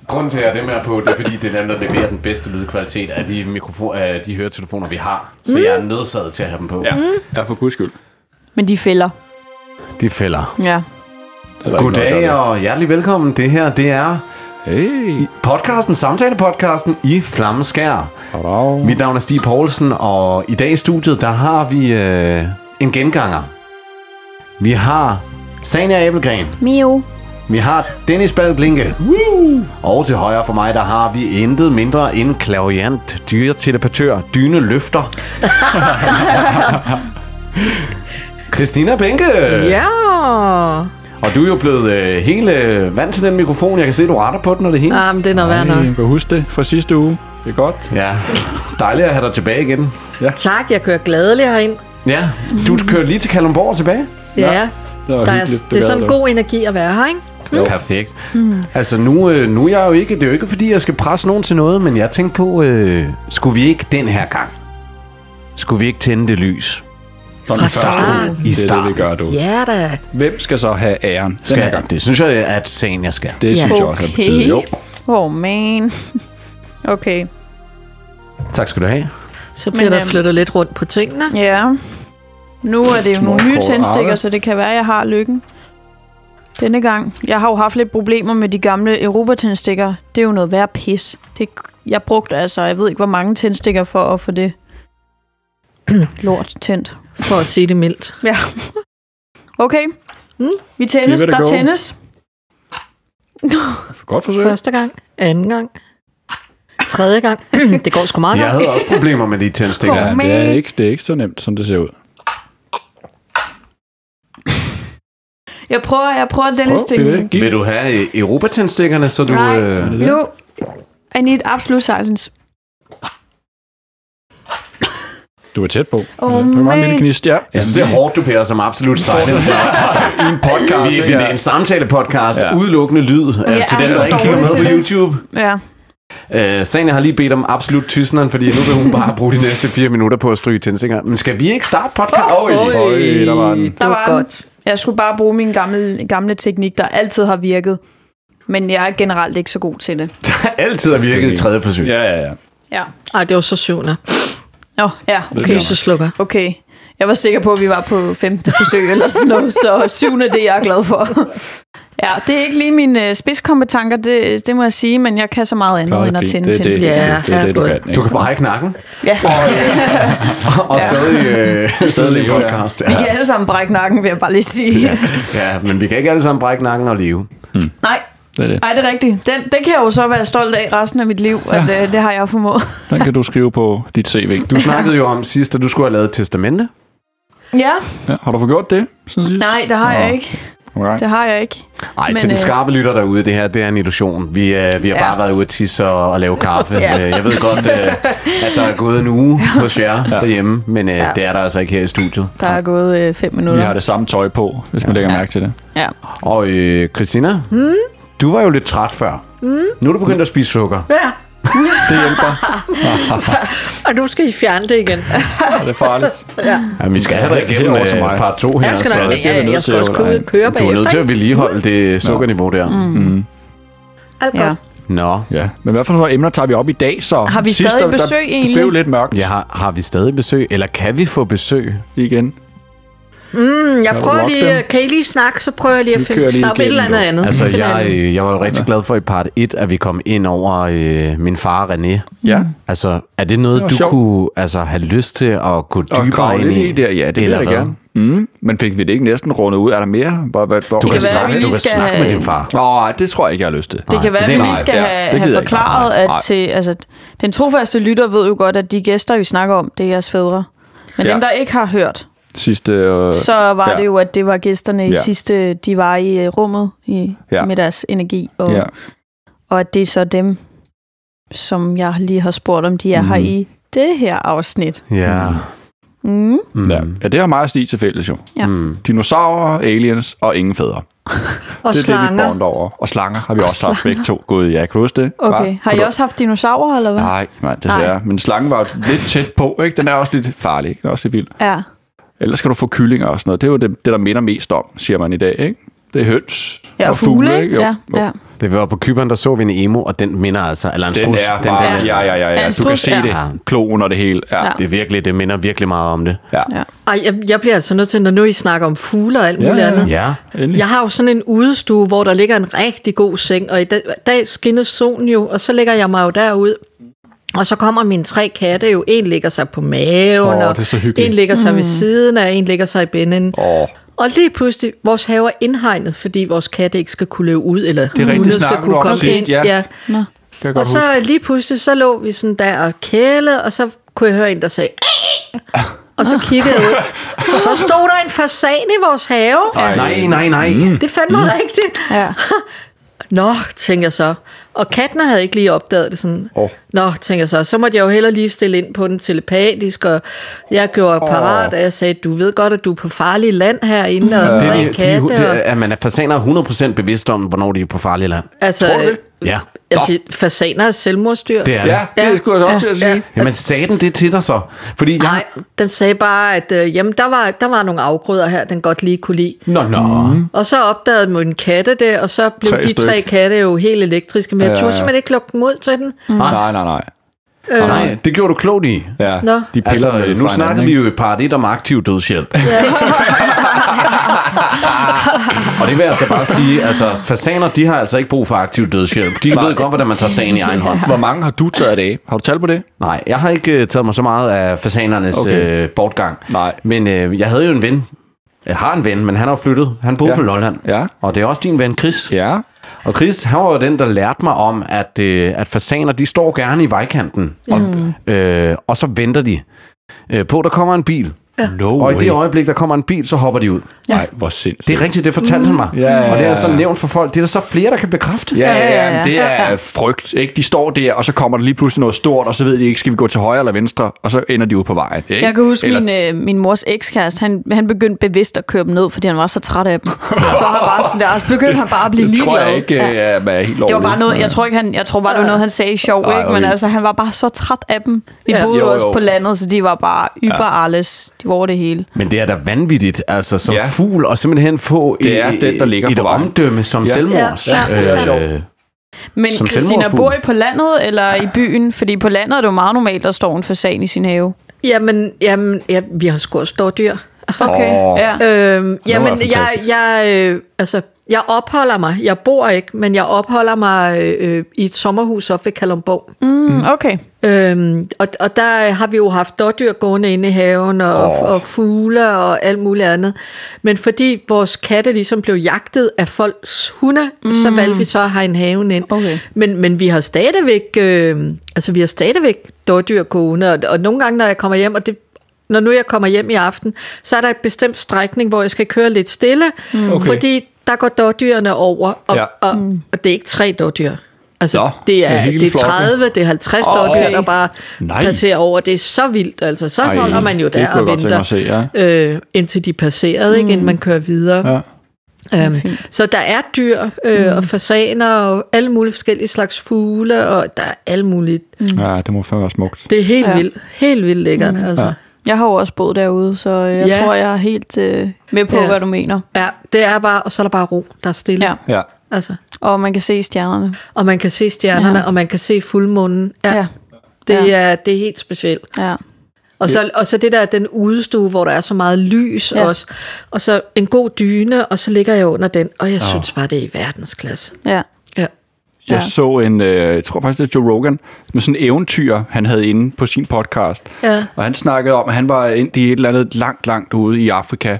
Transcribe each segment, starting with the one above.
Grunden til, at jeg er det med på, det er fordi, det er dem, der leverer den bedste lydkvalitet af de høretelefoner, vi har. Så jeg er nødsaget til at have dem på. Ja, for guds skyld. Men de fælder. De fælder. Ja. Goddag og hjertelig velkommen. Det her, det er podcasten, samtale-podcasten i Flammeskær. Mit navn er Stig Poulsen, og i dag i studiet, der har vi en genganger. Vi har Sanja Abelgren. Mio. Vi har Dennis Balklinke. Og til højre for mig, der har vi intet mindre end klaviant, dyretelepatør, dyneløfter. Christina Benke. Ja. Og du er jo blevet helt vant til den mikrofon. Jeg kan se, du retter på den og det hele. Men det er noget værd nok. Jeg kan huske det fra sidste uge. Det er godt. Ja, dejligt at have dig tilbage igen. Ja. Tak, jeg kører gladelig herind. Ja, du kører lige til Kalundborg tilbage. Ja, Det det er sådan en god energi at være her, ikke? Jo. Perfekt. Altså nu er jeg jo ikke, det er jo ikke fordi, jeg skal presse nogen til noget, men jeg tænkte på, skulle vi ikke den her gang? Skulle vi ikke tænde det lys? Sådan start. I Det start. er det, vi gør, du. Ja da. Hvem skal så have æren den her gang? Det synes jeg, at Sanja skal. Det synes jeg også er på tide. Jo. Oh man. Okay. Tak skal du have. Så bliver der flyttet lidt rundt på tingene. Ja. Nu er det jo nogle nye Småkort tændstikker, arbejde. så det kan være, at jeg har lykken. Denne gang. Jeg har jo haft lidt problemer med de gamle Europa-tændstikker. Det er jo noget værre pis. Jeg brugte altså, jeg ved ikke, hvor mange tændstikker for at få det lort tændt. For at sige det mildt. Ja. Okay. Vi tændes. Give it a Der go. tændes. Godt forsøg. Første gang, anden gang, tredje gang. Det går sgu meget Jeg godt. havde også problemer med de tændstikker. Ja, det er ikke så nemt, som det ser ud. Jeg prøver Dennis ting. Vil du have Europa-tændstikkerne, så du... Nej, nu. I need absolute silence. Du er tæt på. Oh, det var en lille gnist, ja. Jeg synes, det er hårdt, du pærer som absolut silence. I en podcast. Vi er en samtale-podcast, Ja. udelukkende lyd. Til er den, der så ikke kigger dårlige med på til YouTube. Ja. Sanja har lige bedt om absolut tystneren, fordi nu vil hun bare bruge de næste 4 minutter på at stryge tændstikker. Men skal vi ikke starte podcast? Øj, der var den. Det var godt. Jeg skulle bare bruge min gamle teknik, der altid har virket. Men jeg er generelt ikke så god til det. Altid har virket i tredje forsøg. Ja. Ja. Ej, det var så syvende. Ja, okay. Så slukker. Okay. Jeg var sikker på, at vi var på 15. forsøg eller sådan noget, så 7. det er jeg glad for. Ja, det er ikke lige mine spidskompetencer, det må jeg sige, men jeg kan så meget andet end at tænde tændstikker. Ja, det er det, du kan. Du kan brække nakken Ja. og stadig podcast. Vi kan alle sammen brække nakken, vil jeg bare lige sige. Ja, men vi kan ikke alle sammen brække nakken og leve. Nej. Det er det. Nej, det er rigtigt. Det kan jeg jo så være stolt af resten af mit liv, at det har jeg formået. Den kan du skrive på dit CV. Du snakkede jo om sidst, at du skulle have lavet et testamente. Ja. Ja, har du fået gjort det? Nej, det har jeg ikke. Okay. Det har jeg ikke. Nej, til den skarpe lytter derude, det her, det er en illusion. Vi har bare været ude at tisse og lave kaffe. Jeg ved godt, at der er gået en uge hos jer derhjemme, men det er der altså ikke her i studiet. Der er gået 5 minutter. Vi har det samme tøj på, hvis man lægger mærke til det. Ja. Og Christina, du var jo lidt træt før. Nu er du begyndt at spise sukker. Ja. Det hjælper. Og nu skal I fjerne det igen. Og det er farligt. Ja. Ja, vi skal have dig igennem part 2 her. Jeg skal, nok, det er vi nødt jeg skal til, også gå ud og køre Du er bagefter. nødt til at vedligeholde det sukkerniveau der. Alt Ja. godt. Nå. Ja, men hvad for nogle emner tager vi op i dag så? Har vi Sidst, stadig besøg Det egentlig? blev lidt mørkt Har vi stadig besøg, eller kan vi få besøg? igen. Jeg du prøver rock lige, dem? kan I lige snakke, så prøver jeg lige at Vi kører lige snappe et eller igennem andet nu. andet. Altså, Find andet. jeg var jo rigtig glad for i part 1, at vi kom ind over min far René. Ja. Altså, er det noget, Det var du sjovt. kunne have lyst til at gå Og dybere grave ind lidt i? i det, ja, det vil Eller jeg da hvad? gerne. Men fik vi det ikke næsten rundet ud? Er der mere? Du kan være, vi snakke, lige du kan skal snakke med have- din far. Nej, det tror jeg ikke, jeg har lyst til. Det kan være, at vi det er lige skal nej. Ja, have det gider jeg ikke. forklaret, Nej. at til, altså, den trofaste lytter ved jo godt, at de gæster, vi snakker om, det er jeres fædre. Men Ja. dem, der ikke har hørt, Sidste... så var det jo, at det var gæsterne i Ja. sidste, de var i rummet med deres energi, og at det er så dem, som jeg lige har spurgt, om de er her i det her afsnit. Ja. Ja, det har meget Stig til fælles jo. Ja. Dinosaurer, aliens og ingen fædre. Og Det er det, vi slanger. bonder over. Og slanger har vi også haft begge to. Gået, ja, kan du huske det? Okay, har I også haft dinosaurer, eller hvad? Nej, desværre. Men slangen var jo lidt tæt på, ikke? Den er også lidt farlig, ikke? Den er også lidt vild. Ja. Ellers skal du få kyllinger og sådan noget. Det er jo det der minder mest om, siger man i dag, ikke? Det er høns. Ja, og fugle, ikke? Ja. Det var på Cypern, der så vi en emo, og den minder altså, eller en Den strus. er bare, ja. Du kan se det. Kloen og det hele. Ja. Det minder virkelig meget om det. Ja. Ej, jeg bliver altså nødt til, når nu I snakker om fugle og alt muligt andet. Ja. Jeg har jo sådan en udestue, hvor der ligger en rigtig god seng, og i dag skinnede solen jo, og så ligger jeg mig jo derud. Og så kommer mine 3 katte jo. En ligger sig på maven, og en ligger sig ved siden af, en ligger sig i bænden. Og lige pludselig, vores have er indhegnet, fordi vores katte ikke skal kunne løbe ud, eller hunde skal kunne komme ind. Ja. Og så lige pludselig, så lå vi sådan der og kæle, og så kunne jeg høre en, der sagde, og så kiggede jeg ud. Så stod der en fasan i vores have. Nej. Det fandt mig rigtigt. Ja. Nå, tænker jeg så. Og katten havde ikke lige opdaget det sådan. Nå, tænker jeg så måtte jeg jo heller lige stille ind på den telepatisk, og jeg gjorde parat, og jeg sagde, du ved godt, at du er på farlig land herinde, og man er fasaner 100% bevidst om, hvornår de er på farlig land. Altså, tror du det? Ja. Altså, fasaner er selvmordsdyr. Det er det. Ja, det skulle jeg også til at sige. Jamen, sagde den det til dig så? Fordi nej, den sagde bare, at jamen, der var nogle afgrøder her, den godt lige kunne lide. Nå. Og så opdagede man en katte der, og så blev de 3 katte jo helt elektriske, men jeg turde simpelthen ikke lukke dem ud til den. Nej. Nej, det gjorde du klogt i. Ja. De altså, nu snakker vi jo i part 1 om aktiv dødshjælp. Og det vil altså bare sige, altså fasaner, de har altså ikke brug for aktiv dødshjælp. De ved godt, hvordan man tager sagen i egen hånd. Hvor mange har du taget af? Har du talt på det? Nej, jeg har ikke taget mig så meget af fasanernes bortgang. Nej. Men jeg havde jo en ven. Jeg har en ven, men han har flyttet. Han boede på Lolland. Ja. Og det er også din ven, Chris. Ja. Og Chris, han var jo den, der lærte mig om, at fasaner, de står gerne i vejkanten. Og så venter de på, der kommer en bil. Ja. Og i det øjeblik, der kommer en bil, så hopper de ud. Nej, hvor sindssygt. Det er rigtigt, det fortalte han mig. Og det er så nævnt for folk. Det er der så flere, der kan bekræfte. Ja. Det er frygt. Ikke? De står der, og så kommer der lige pludselig noget stort, og så ved de ikke, skal vi gå til højre eller venstre, og så ender de ud på vejen. Ikke? Jeg kan huske, min mors ekskæreste, han begyndte bevidst at køre dem ned, fordi han var så træt af dem. Så han bare sådan der, begyndte han bare at blive ligeglad. Det tror jeg ikke er helt lovligt. Det var bare noget, jeg tror bare, det var noget, han sagde sjov, ikke? Men altså, han var bare så træt af dem. Vi boede også på landet, så de var bare alles. De var over det hele. Men det er da vanvittigt, altså som fugl, og simpelthen få et omdømme som selvmords. Men Christina, bor I på landet eller i byen? Fordi på landet er det jo meget normalt, der står en fasan i sin have. Jamen vi har sgu også stårdyr. Okay, jeg opholder mig. Jeg bor ikke, men jeg opholder mig i et sommerhus oppe ved Kalundborg. Okay. Og der har vi jo haft dårdyr gående inde i haven, og fugle og alt muligt andet. Men fordi vores katte ligesom blev jagtet af folks hunde, så valgte vi så at have en haven ind. Okay. Men vi har stadigvæk dårdyr gående, og nogle gange, når jeg kommer hjem, når nu jeg kommer hjem i aften, så er der et bestemt strækning, hvor jeg skal køre lidt stille, fordi der går dårdyrene over, og det er ikke 3 dårdyr. Altså, det er 30, det er 50 dårdyr, der bare passerer over. Det er så vildt, altså. Så holder man jo der og venter, indtil de passerede, ikke, inden man kører videre. Ja. Så der er dyr og fasaner og alle mulige forskellige slags fugle, og der er alle mulige. Ja, det må fandme være smukt. Det er helt vildt lækkert, altså. Ja. Jeg har jo også boet derude, så jeg tror, jeg er helt med på, hvad du mener. Ja, det er bare, og så er der bare ro, der er stille. Ja. Altså. Og man kan se stjernerne. Og man kan se stjernerne, og man kan se fuldmånen. Ja. Det er helt specielt. Ja. Og så det der, den udestue, hvor der er så meget lys også. Og så en god dyne, og så ligger jeg under den, og jeg synes bare, det er i verdensklasse. Ja. Jeg så jeg tror faktisk, det er Joe Rogan, med sådan en eventyr, han havde inde på sin podcast. Ja. Og han snakkede om, at han var ind i et eller andet langt ude i Afrika,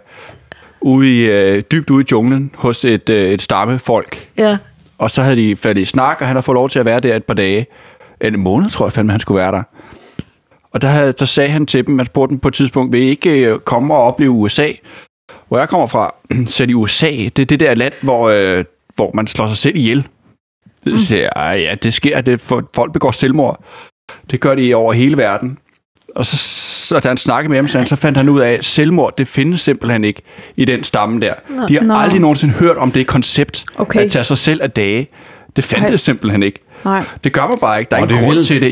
dybt ude i junglen, hos et stammefolk. Ja. Og så havde de faldet i snak, og han har fået lov til at være der et par dage. En måned, tror jeg fandme, han skulle være der. Og der sagde han til dem, man spurgte dem på et tidspunkt, vil I ikke komme og opleve USA? Hvor jeg kommer fra, så er det USA, det er det der land, hvor man slår sig selv ihjel. Det siger det sker, folk begår selvmord. Det gør de over hele verden. Og så da han snakkede med ham, så fandt han ud af, at selvmord, det findes simpelthen ikke i den stamme der. De har aldrig nogensinde hørt om det koncept, at tage sig selv af dage. Det fandtes simpelthen ikke. Nej. Det gør man bare ikke. Der er ingen grund til det. Ja.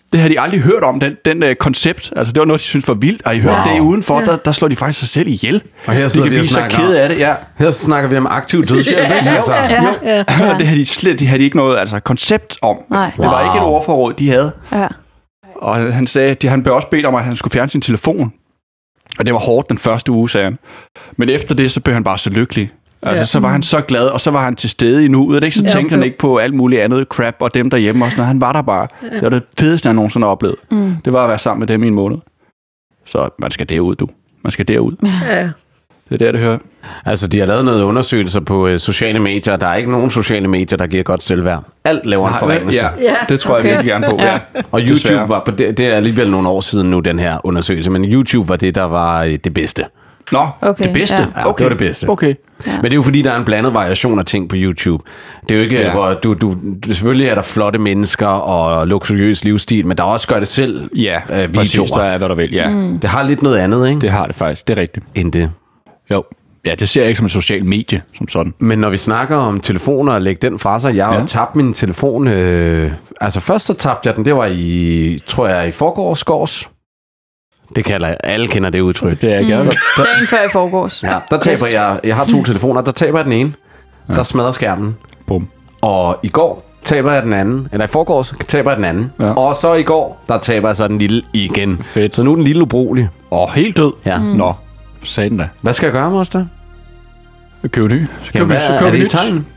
Det har de aldrig hørt om, den koncept. Altså, det var noget, de synes var vildt. Har I hørt det udenfor? Ja. Der slår de faktisk sig selv ihjel. Og her sidder vi og snakker kede af det, ja. Her snakker vi om aktiv dødshjælp, ikke? Altså. Ja. Det har de ikke noget koncept om. Nej. Det var ikke et ordforråd, de havde. Ja. Og han sagde, han blev også bedt om, at han skulle fjerne sin telefon. Og det var hårdt den første uge, sagde han. Men efter det, så blev han bare så lykkelig. Altså, så var han så glad, og så var han til stede i nuet. Ikke? Så tænkte han ikke på alt muligt andet crap og dem derhjemme også. Når han var der bare. Det var det fedeste, han nogensinde oplevede. Det var at være sammen med dem i en måned. Så man skal derud, du. Man skal derud. Ja. Det er det hører. Altså, de har lavet noget undersøgelser på sociale medier. Der er ikke nogen sociale medier, der giver godt selvværd. Alt laver en forringelse. Ja, det tror jeg virkelig gerne på. Ja. Og YouTube var på det er alligevel nogle år siden nu, den her undersøgelse. Men YouTube var det, der var det bedste. Nå, det bedste? Ja, det var det bedste. Okay. Ja. Men det er jo fordi, der er en blandet variation af ting på YouTube. Det er jo ikke, hvor du selvfølgelig er der flotte mennesker og luksuriøs livsstil, men der er også gør det selv videoer. Præcis, der er hvad der vil, Det har lidt noget andet, ikke? Det har det faktisk, det er rigtigt. End det. Jo. Ja, det ser jeg ikke som et socialt medie, som sådan. Men når vi snakker om telefoner og lægge den fra sig, jeg har tabt min telefon. Altså først så tabte jeg den, det var i forgårs. Det kalder alle kender det udtryk. Det er jeg gerne. Dagen før i forgårs. Ja, der taber jeg har 2 telefoner, der taber jeg den ene. Der smadrer skærmen. Bum. Og i går taber jeg den anden, eller i forgårs taber jeg den anden. Ja. Og så i går, der taber jeg så den lille igen. Fedt. Så nu er den lille ubrugelig. Helt død? Ja. Nå, sagde den da. Hvad skal jeg gøre, moster? Køb ny. Er det et tegn?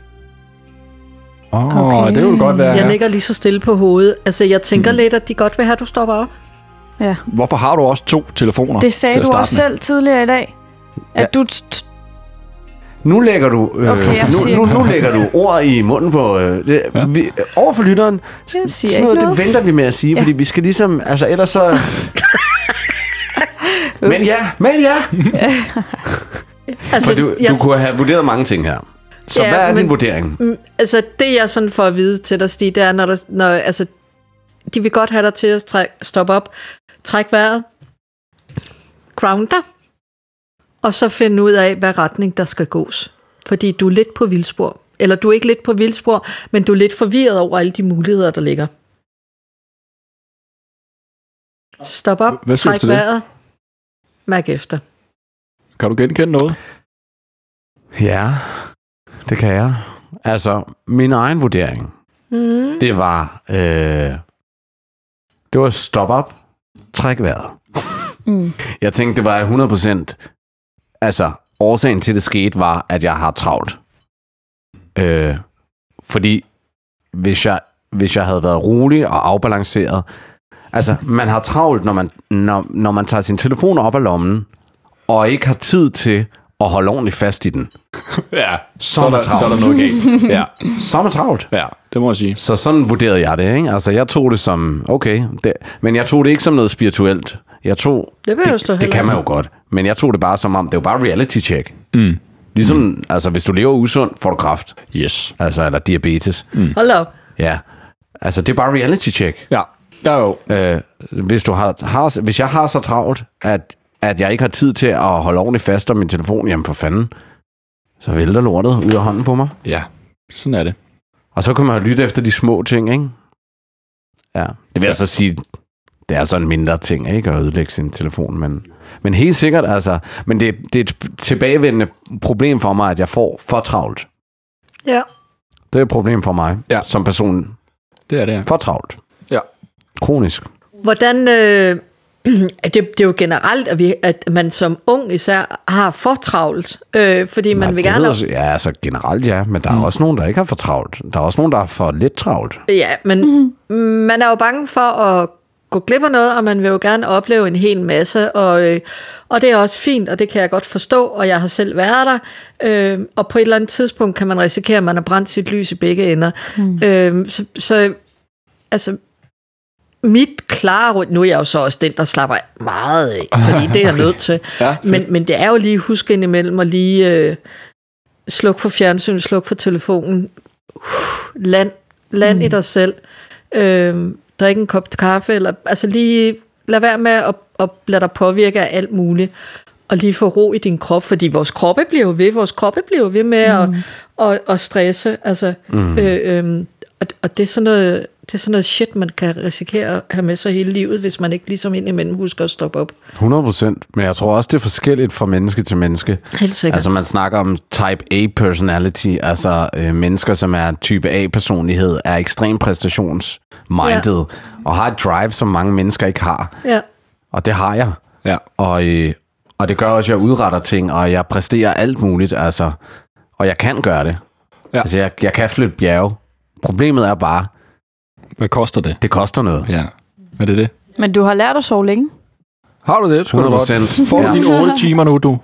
Det vil godt være. Jeg ligger lige så stille på hovedet. Altså, jeg tænker lidt, at de godt vil have, at du stopper op. Ja. Hvorfor har du også 2 telefoner? Det sagde du også selv tidligere i dag. At du... Nu lægger du nu lægger du ord i munden på over for lytteren. Sådan noget, det venter vi med at sige, fordi vi skal ligesom, altså ellers så. men ja. Altså, du kunne have vurderet mange ting her. Så hvad er din vurdering? Altså det jeg sådan får at vide til dig, Stig, det er når altså de vil godt have dig til at stoppe op, træk vejret, ground dig, og så finde ud af, hvad retning der skal gås. Fordi du er lidt på vildspor. Eller du er ikke lidt på vildspor, men du er lidt forvirret over alle de muligheder, der ligger. Stop op, træk vejret, mærk efter. Kan du genkende noget? Ja, det kan jeg. Altså, min egen vurdering, det var stop op, træk vejret. Jeg tænkte, det var 100%, altså, årsagen til det skete var, at jeg har travlt. Fordi hvis jeg havde været rolig og afbalanceret, altså, man har travlt, når man tager sin telefon op af lommen, og ikke har tid til at holde ordentligt fast i den. Ja, så er der noget galt. Ja. Så er man travlt. Ja, det må jeg sige. Så sådan vurderede jeg det, ikke? Altså, jeg tog det som, okay, men jeg tog det ikke som noget spirituelt. Jeg tog, det kan man jo godt, men jeg tog det bare som om, det var bare reality check. Ligesom, altså, hvis du lever usundt, får du kræft. Yes. Altså, eller diabetes. Hold op. Ja. Altså, det er bare reality check. Ja. Jo. Hvis jeg har så travlt, at jeg ikke har tid til at holde ordentligt fast om min telefon, jamen for fanden, så vælter lortet ud af hånden på mig. Ja, sådan er det. Og så kan man lytte efter de små ting, ikke? Ja, det vil jeg så sige, det er sådan en mindre ting, ikke? At ødelægge sin telefon, men helt sikkert, altså, men det er et tilbagevendende problem for mig, at jeg får for travlt. Ja. Det er et problem for mig, som person. Det er det, ja. For travlt. Ja. Kronisk. Hvordan... Det er jo generelt, at man som ung især har for travlt, fordi man vil gerne... Ja, altså generelt ja, men der er også nogen, der ikke har for travlt. Der er også nogen, der er for lidt travlt. Ja, men man er jo bange for at gå glip af noget, og man vil jo gerne opleve en hel masse, og det er også fint, og det kan jeg godt forstå, og jeg har selv været der, og på et eller andet tidspunkt kan man risikere, at man har brændt sit lys i begge ender. Så altså... Mit klare råd, nu er jeg jo så også den, der slapper meget af, fordi det er jeg nødt til. Ja, men det er jo lige huske indimellem at lige sluk for fjernsyn, sluk for telefonen, land i dig selv, drik en kop kaffe, eller altså lige lad være med at lade dig påvirke af alt muligt, og lige få ro i din krop, fordi vores kroppe bliver ved med at stresse, altså, og det er sådan noget, Det er sådan noget shit, man kan risikere at have med sig hele livet, hvis man ikke ligesom indimellem husker at stoppe op. 100%, men jeg tror også, det er forskelligt fra menneske til menneske. Helt sikkert. Altså man snakker om type A personality, altså mennesker, som er type A-personlighed, er ekstremt præstationsminded, og har et drive, som mange mennesker ikke har. Ja. Og det har jeg. Ja. Og det gør også, at jeg udretter ting, og jeg præsterer alt muligt, altså. Og jeg kan gøre det. Ja. Altså, jeg kan flytte bjerge. Problemet er bare... Hvad koster det? Det koster noget. Ja. Er det det? Men du har lært at sove længe? Har du det? 100%. Får du dine 8 timer nu, du?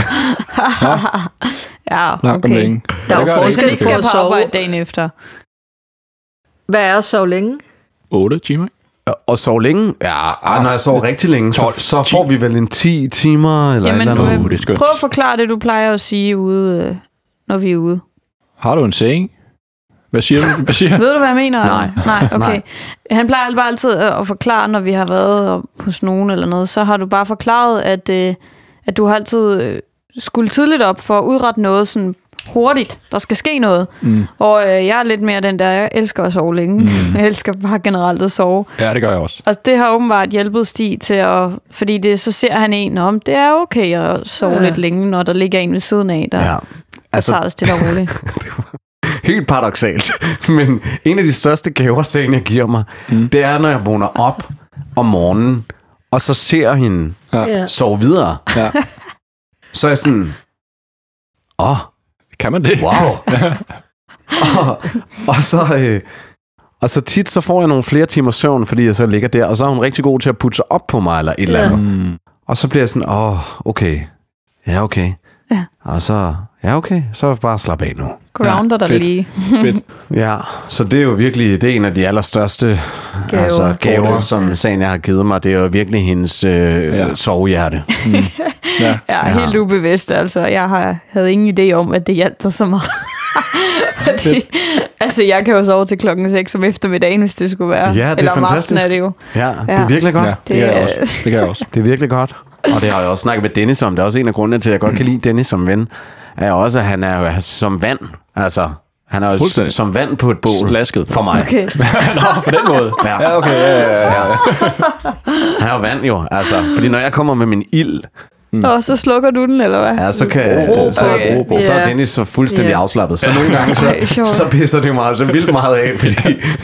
Ja, okay. Langt om længe. Der er jo forskel ikke på skal at på sove. arbejde dagen efter. Hvad er at sove længe? 8 timer? Og sove længe? Ja, når jeg sover rigtig længe, 12, så får vi vel en 10 timer eller Jamen, et eller andet. Det er skønt. Prøv at forklare det, du plejer at sige ude, når vi er ude. Har du en saying? Hvad siger du? Ved du, hvad jeg mener? Nej. Nej, okay. Nej. Han plejer bare altid at forklare, når vi har været hos nogen eller noget, så har du bare forklaret, at du har altid skulle tidligt op for at udrette noget sådan hurtigt. Der skal ske noget. Og jeg er lidt mere den der, jeg elsker at sove længe. Jeg elsker bare generelt at sove. Ja, det gør jeg også. Og det har åbenbart hjulpet Stig til at... Fordi det, så ser han en om, det er okay at sove lidt længe, når der ligger en ved siden af, der tager det stille og roligt. Helt paradoksalt. Men en af de største gaver, sagen jeg giver mig, det er, når jeg vågner op om morgenen, og så ser hende sove videre. Ja. Så er jeg sådan... Kan man det? Wow. og så tit så får jeg nogle flere timer søvn, fordi jeg så ligger der, og så er hun rigtig god til at putte sig op på mig, eller et eller andet. Og så bliver jeg sådan, okay. Ja, okay. Ja. Og så, okay, så bare slap af nu. Grounder der lige. Fedt. Ja, så det er jo virkelig, det er en af de allerstørste gaver som sagen jeg har givet mig. Det er jo virkelig hendes sovehjerte. Ja, helt ubevidst. Altså, jeg havde ingen idé om, at det hjalp dig så meget. Altså, jeg kan jo sove til 6 om eftermiddagen, hvis det skulle være. Ja, det eller er om fantastisk. aftenen er det jo. Ja, det er virkelig godt. Ja, det kan jeg også. Det er virkelig godt. Og det har jeg også snakket med Dennis om. Det er også en af grundene til, at jeg godt kan lide Dennis som ven. Er også, at han er jo som vand. Altså, han er jo som vand på et bål. Slasket. For mig. Okay. Nå, på den måde. Ja, okay. Ja. Han er jo vand jo. Altså, fordi når jeg kommer med min ild, Og så slukker du den, eller hvad? ja, så kan så er Dennis så fuldstændig afslappet. Så nogle gange, så pisser det mig så vildt meget af, fordi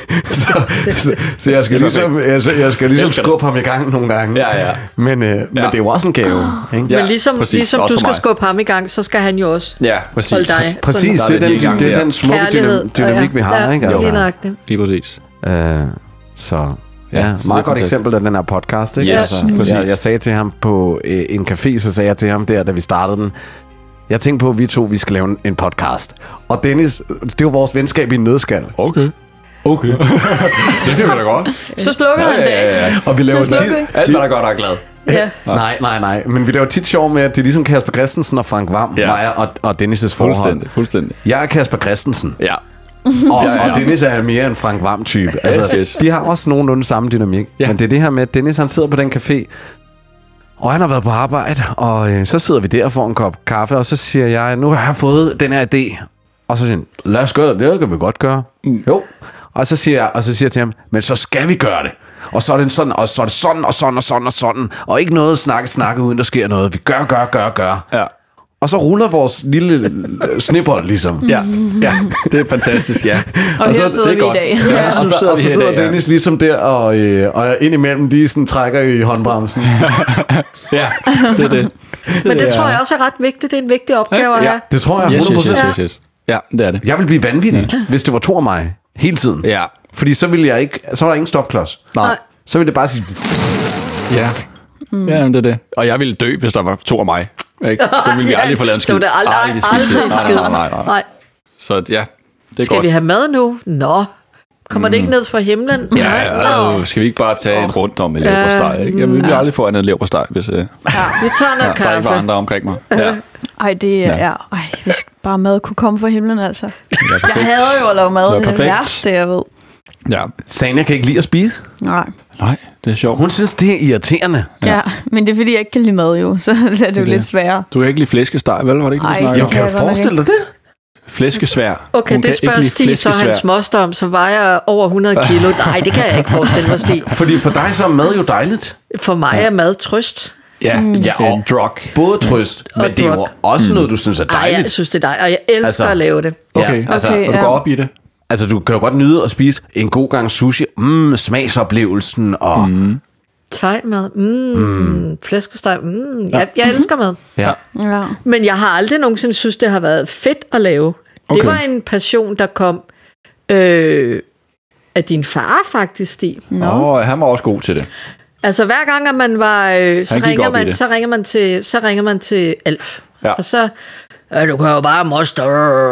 så jeg skal ligesom skubbe ham i gang nogle gange. Ja. Men det er jo også en gave. Ikke? Men ligesom du skal skubbe ham i gang, så skal han jo også holde dig. Præcis, det er den smukke dynamik, vi har. Ikke? Lige præcis. Så... Ja, meget godt eksempel af den her podcast, ikke? Yes, jeg sagde til ham på en café, så sagde jeg til ham der, da vi startede den, jeg tænkte på, at vi skal lave en podcast. Og Dennis, det er jo vores venskab i en nødskal. Okay. Det bliver da godt. Så slukker han det. Ja. Og vi laver tit... Alt, hvad der godt er glad. Ja. Nej. Men vi laver tit sjov med, at det er ligesom Kasper Christensen og Frank Hvam, mig og Dennis' forhold. Fuldstændig. Jeg er Kasper Christensen. Ja. Og Dennis er mere en Frank Hvam-type. Altså, de har også nogenlunde samme dynamik. Ja. Men det er det her med, at Dennis han sidder på den café, og han har været på arbejde, og så sidder vi der og får en kop kaffe, og så siger jeg, nu har jeg fået den her idé. Og så siger han, lad os gøre det, det kan vi godt gøre. Jo. Og så siger jeg til ham, men så skal vi gøre det. Og så er det sådan, og så er det sådan. Og ikke noget snakke, uden der sker noget. Vi gør. Ja. Og så ruller vores lille snibbold ligesom. Ja, det er fantastisk, ja. Og her sidder vi i dag. Ja, og så sidder Dennis ligesom der, og indimellem lige sådan trækker i håndbremsen. Ja, det er det. Men det tror jeg også er ret vigtigt. Det er en vigtig opgave at have. Det tror jeg 100%. Yes. Ja, det er det. Jeg vil blive vanvittig, hvis det var to af mig hele tiden. Ja. Fordi så ville jeg ikke, så var der ingen stopklods. Nej. Så ville det bare sige... Ja. Ja, det er det. Og jeg ville dø, hvis der var 2 af mig. Ikke? Så ville vi aldrig få lavet en skid. Så det aldrig en skid. Nej. Så ja, det er Skal godt. vi have mad nu? Nå. Kommer det ikke ned fra himlen? Ja, skal vi ikke bare tage en rundt om med leverpostej, ikke? Jeg vil aldrig få andet leverpostej, hvis vi tager noget der ikke var kaffe. andre omkring mig. Ja. Ej, det er... Ej, hvis bare mad kunne komme fra himlen, altså. Jeg hader jo at lave mad. Det er det værste, jeg ved. Ja. Sanja kan ikke lide at spise. Nej, det er sjovt. Hun synes, det er irriterende. ja, men det er fordi, jeg ikke kan lide mad jo, så er det jo lidt sværere. Du kan ikke lide flæskesteg, vel? Var det ikke Ej, det, Jo, kan du forestille dig det? Flæskesvær. Okay, det spørger Stig, så hans moster om, så vejer over 100 kilo. Nej, det kan jeg ikke forestille mig, Stig. Fordi for dig så er mad jo dejligt. For mig er mad trøst. Ja, og drug. Både trøst, men det er jo også noget, du synes er dejligt. Nej, jeg synes, det er dejligt, og jeg elsker at lave det. Okay, du går op i det. Altså, du kan jo godt nyde at spise en god gang sushi. Smagsoplevelsen og... Thai-mad. Flæskesteg. Jeg elsker mad. Ja. Men jeg har aldrig nogensinde synes, det har været fedt at lave. Det var en passion, der kom af din far, faktisk, Stig. Han var også god til det. Altså, hver gang, at man var... så ringer man til Alf. Ja. Og så... du kan jo bare moster.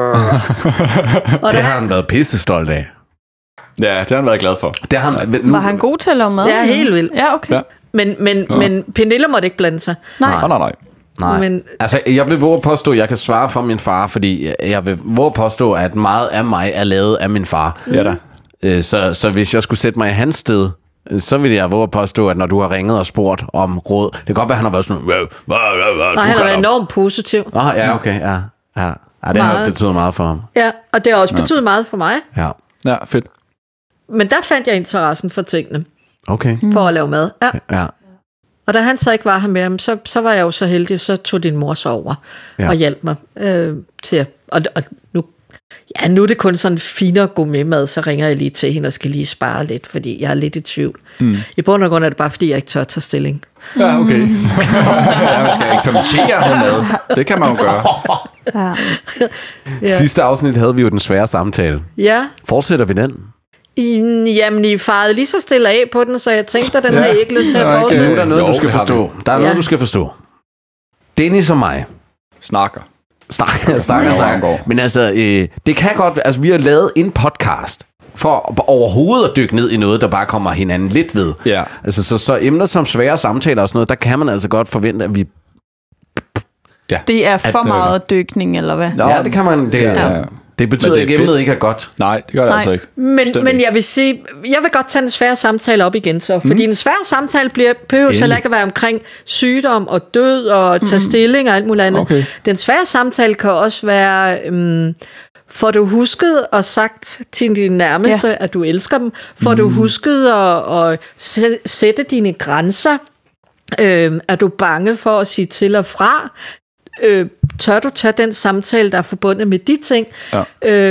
Og det har han været pissestolt af. Ja, det har han været glad for. Var han god til at lave mad? Ja, helt vildt. Ja, okay. Ja. Men Pernille måtte ikke blande sig. Nej. Men, altså, jeg vil våge påstå, at jeg kan svare for min far, fordi jeg vil våge påstå, at meget af mig er lavet af min far. Ja da. Så hvis jeg skulle sætte mig i hans sted, så vil jeg våge påstå, at når du har ringet og spurgt om råd, det kan godt være, at han har været sådan... Nej, han har været enormt positiv. Ja, okay, ja. Det har betydet meget for ham. Ja, og det har også betydet meget for mig. Ja, fedt. Men der fandt jeg interessen for tingene. Okay. For at lave mad. Ja. Og da han så ikke var her med ham, så var jeg jo så heldig, så tog din mor så over og hjalp mig til. Og nu er det kun sådan finere gourmetmad, så ringer jeg lige til hende og skal lige spare lidt, fordi jeg er lidt i tvivl. I bund og grund er det bare, fordi jeg ikke tør tage stilling. Ja, okay. Man skal eksperimentere med. Det kan man jo gøre. Sidste afsnit havde vi jo den svære samtale. Ja. Fortsætter vi den? Jamen, I farede lige så stille af på den, så jeg tænkte, at den havde I ikke lyst til at fortsætte. Nu er der noget, du skal forstå. Der er noget, du skal forstå. Dennis og mig snakker. Men altså, det kan godt... Altså, vi har lavet en podcast for overhovedet at dykke ned i noget, der bare kommer hinanden lidt ved. Ja. Altså, så emner som svære samtaler og sådan noget, der kan man altså godt forvente, at vi... Ja. Det er for meget dykning, eller hvad? Ja, det kan man... Det betyder ikke, at emnet ikke er godt. Nej, det gør det altså ikke. Men jeg vil sige, jeg vil godt tage en svær samtale op igen så, fordi en svær samtale behøver heller ikke at være omkring sygdom og død og tage stilling og alt muligt andet. Okay. Den svære samtale kan også være, får du husket og sagt til dine nærmeste, at du elsker dem? Får du husket at sætte dine grænser? Er du bange for at sige til og fra? Tør du tage den samtale, der er forbundet med de ting? Ja.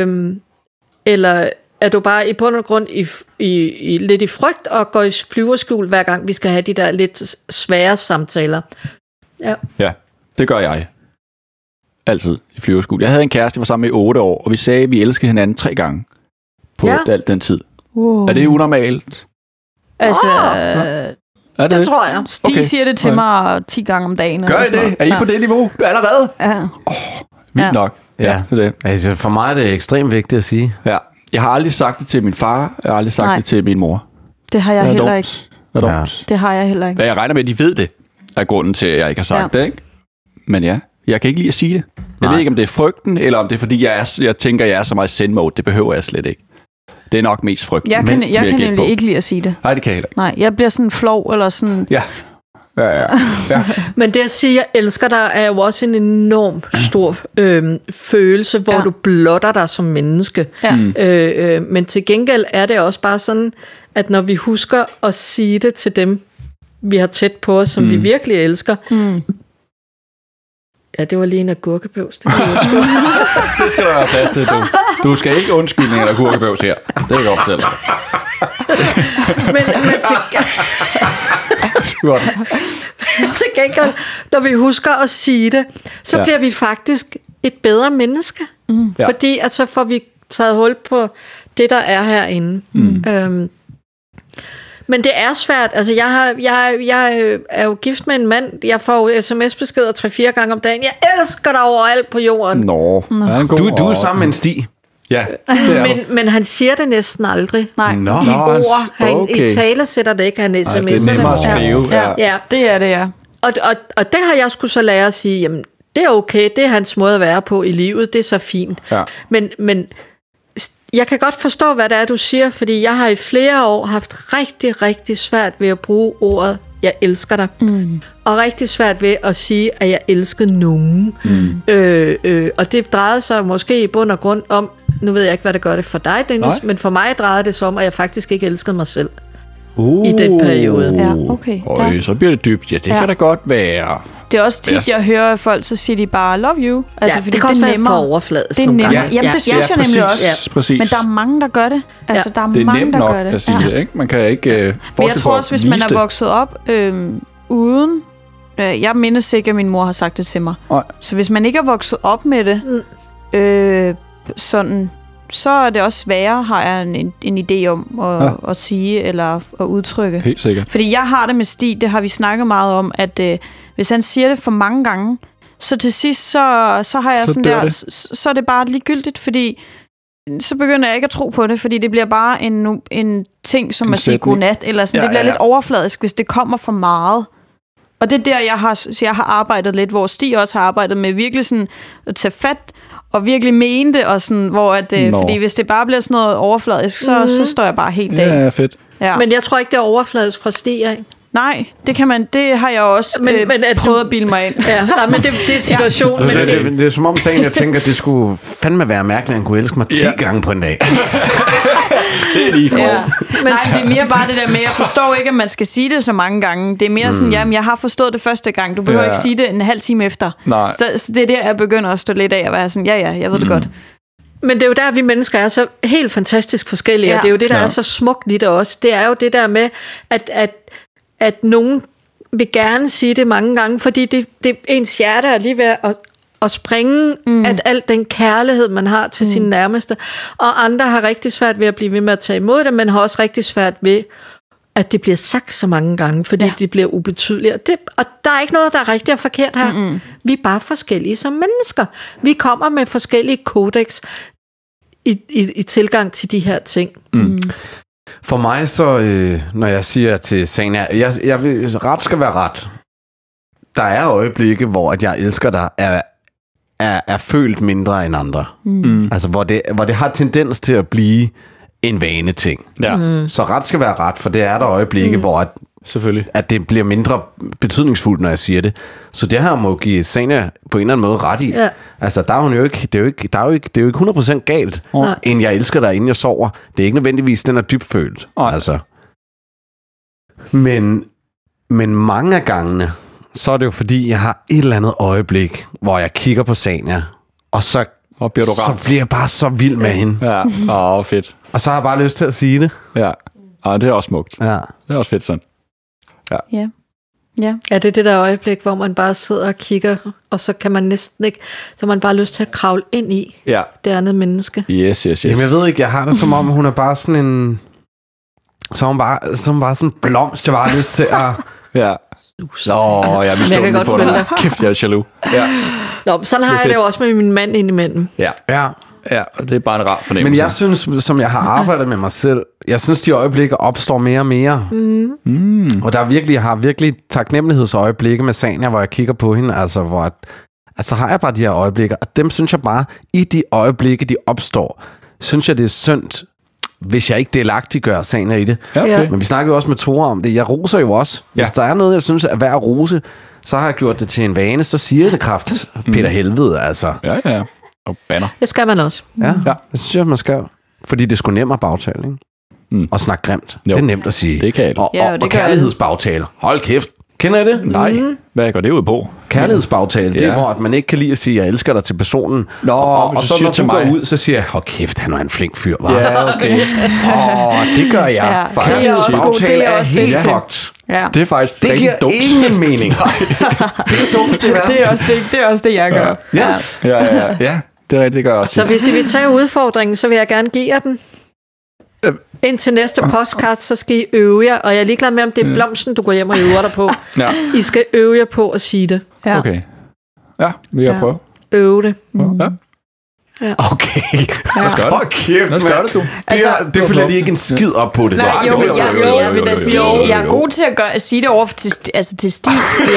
Eller er du bare i bund og grund lidt i frygt og går i flyverskjul, hver gang vi skal have de der lidt svære samtaler? Ja, det gør jeg. Altid i flyverskjul. Jeg havde en kæreste, jeg var sammen med i 8 år, og vi sagde, at vi elskede hinanden 3 gange på al den tid. Er det unormalt? Altså... Det tror jeg. Stig siger det til mig 10 gange om dagen. Gør I det? Er I på det niveau allerede? Ja. Vildt nok. Ja. Det. Altså, for mig er det ekstremt vigtigt at sige. Ja. Jeg har aldrig sagt det til min far. Jeg har aldrig sagt det til min mor. Det har jeg heller ikke. Ja. Det har jeg heller ikke. Jeg regner med, at de ved det, er grunden til, at jeg ikke har sagt det, ikke? Men jeg kan ikke lide at sige det. Jeg ved ikke, om det er frygten, eller om det er, fordi jeg tænker, at jeg er så meget zen-mode. Det behøver jeg slet ikke. Det er nok mest frygten. Jeg kan nemlig ikke lide at sige det. Nej, det kan jeg heller ikke. Nej, jeg bliver sådan flov, eller sådan... Ja. Men det at sige, at jeg elsker dig, er jo også en enorm stor følelse, hvor du blotter dig som menneske. Ja. Men til gengæld er det også bare sådan, at når vi husker at sige det til dem, vi har tæt på os, som vi virkelig elsker... Ja, det var lige en agurkebøvs. Det skal der være plads til, du skal ikke undskylde en agurkebøvs her. Det er godt selv. til gengæld, når vi husker at sige det, så bliver vi faktisk et bedre menneske. Fordi at så får vi taget hul på det, der er herinde. Men det er svært. Altså, jeg er jo gift med en mand. Jeg får sms-beskeder 3-4 gange om dagen. Jeg elsker dig overalt på jorden. Nå. Du er sammen med en Stig. Ja, men han siger det næsten aldrig. Nej. I ord. Han i tale sætter det ikke, han sms'er det. Det er nemmere at skrive. Ja, det er det, ja. Og det har jeg skulle så lære at sige, jamen, det er okay. Det er hans måde at være på i livet. Det er så fint. Ja. Men jeg kan godt forstå, hvad det er, du siger, fordi jeg har i flere år haft rigtig, rigtig svært ved at bruge ordet jeg elsker dig. Og rigtig svært ved at sige, at jeg elskede nogen. Og det drejede sig måske i bund og grund om, nu ved jeg ikke, hvad det gør det for dig, Dennis, men for mig drejede det sig om, at jeg faktisk ikke elskede mig selv. I den periode. Ja, okay. Så bliver det dybt. Ja, det kan da godt være. Det er også tit, jeg hører folk, så siger de bare, love you. Altså, fordi det kan også være for overfladisk. Det er nemmere. Jamen, det synes jeg nemlig også. Ja, præcis. Men der er mange, der gør det. Altså, der er det er mange, der gør det. At sige det, ikke? Man kan ikke men jeg tror også, hvis man er vokset op uden... jeg mindes ikke, at min mor har sagt det til mig. Så hvis man ikke er vokset op med det, sådan... så er det også sværere, har jeg en idé om at sige eller at udtrykke. Helt sikkert. Fordi jeg har det med Stig, det har vi snakket meget om, at hvis han siger det for mange gange, så til sidst, så har jeg sådan der, så er det bare ligegyldigt, fordi så begynder jeg ikke at tro på det, fordi det bliver bare en ting, som at sige godnat, eller sådan. Det bliver lidt overfladisk, hvis det kommer for meget. Og det er der, jeg har arbejdet lidt, hvor Stig også har arbejdet med virkelig sådan at tage fat og virkelig mene det, og sådan, hvor at, fordi hvis det bare bliver sådan noget overfladisk, så står jeg bare helt af. Ja, fedt. Ja. Men jeg tror ikke, det er overfladisk fra Stig af. Nej, det har jeg også prøvet at bilde mig ind. Men det er situationen. Ja. Det er som om sagen, jeg tænker, at det skulle fandme være mærkeligt, at han kunne elske mig 10 gange på en dag. Det er lige Nej, det er mere bare det der med, jeg forstår ikke, at man skal sige det så mange gange. Det er mere sådan, jamen, jeg har forstået det første gang. Du behøver ikke sige det en halv time efter. Nej. Så det er der, jeg begynder at stå lidt af at være sådan, jeg ved det godt. Men det er jo der, vi mennesker er så helt fantastisk forskellige, og det er jo det, der er så smukt i det også. Det er jo det der med, at nogen vil gerne sige det mange gange, fordi det ens hjerte er lige ved at springe at al den kærlighed, man har til sine nærmeste. Og andre har rigtig svært ved at blive ved med at tage imod det, men har også rigtig svært ved, at det bliver sagt så mange gange, fordi det bliver ubetydeligt. Og der er ikke noget, der er rigtigt og forkert her. Vi er bare forskellige som mennesker. Vi kommer med forskellige kodex i tilgang til de her ting. For mig så, når jeg siger til Sanja, jeg vil, ret skal være ret. Der er øjeblikke, hvor at jeg elsker dig, er følt mindre end andre. Altså, hvor det har tendens til at blive en vaneting. Så ret skal være ret, for det er der øjeblikke, hvor at det bliver mindre betydningsfuldt, når jeg siger det. Så det her må give Sanja på en eller anden måde ret i. Altså, der er hun jo ikke, det er jo ikke 100% galt, end jeg elsker dig, inden jeg sover. Det er ikke nødvendigvis, den er dybfølt. Altså. Men mange af gangene, så er det jo fordi, jeg har et eller andet øjeblik, hvor jeg kigger på Sanja, og så bliver jeg bare så vild med hende. Ja, fedt. Og så har jeg bare lyst til at sige det. Ja, det er også smukt. Ja. Det er også fedt sådan. Ja. Ja, det er det der øjeblik, hvor man bare sidder og kigger, og så kan man næsten ikke, så man bare lyst til at kravle ind i det andet menneske. Yes. Jamen, jeg ved ikke, jeg har det som om, hun er bare sådan en, så hun bare sådan en blomst, jeg bare har lyst til at... Ja. Jeg kan godt følge dig. Kæft, jeg er jaloux. Nå, sådan har jeg det jo også med min mand indimellem. Ja, og det er bare en rar fornemmelse. Men jeg synes, som jeg har arbejdet med mig selv, jeg synes, de øjeblikke opstår mere og mere. Og jeg har virkelig taknemmelighedsøjeblikke med Sanja, hvor jeg kigger på hende, altså har jeg bare de her øjeblikke, og dem synes jeg bare, i de øjeblikke, de opstår, synes jeg, det er synd, hvis jeg ikke delagtiggør Sanja i det. Men vi snakker jo også med Tore om det. Jeg roser jo også. Hvis der er noget, jeg synes er værd at rose, så har jeg gjort det til en vane, så siger jeg det kraft. Peter helvede, altså. Ja. Og banner. Det skal man også. Ja, det synes jeg, man skal. Fordi det er sgu nemt at bagtale, ikke? Og snakke grimt. Det er nemt at sige. Det kan jeg. Og kærlighedsbagtale. Hold kæft. Kender I det? Nej. Hvad går det ud på? Kærlighedsbagtale, det er, hvor at man ikke kan lide at sige, jeg elsker dig til personen. Og så når du går ud, så siger jeg, hold kæft, han er en flink fyr, var. Ja, okay. Det gør jeg. Kærlighedsbagtale er helt fucked. Ja. Det er faktisk det giver dumt. Ingen mening. Det er dumt, det er. Det er også det, jeg gør. Ja. Det gør jeg også. Så hvis I vil tage udfordringen, så vil jeg gerne give jer den. Indtil næste podcast, så skal I øve jer, og jeg er ligeglad med, om det er blomsten, du går hjem og øver dig på. I skal øve jer på at sige det. Okay. Ja, vil jeg prøve. Øve det. Ja. Okay. Hold kæft, man. Gør det, du. Det følger de ikke en skid op på det. Nej, jeg vil da sige, jeg er god til at sige det over til Stig.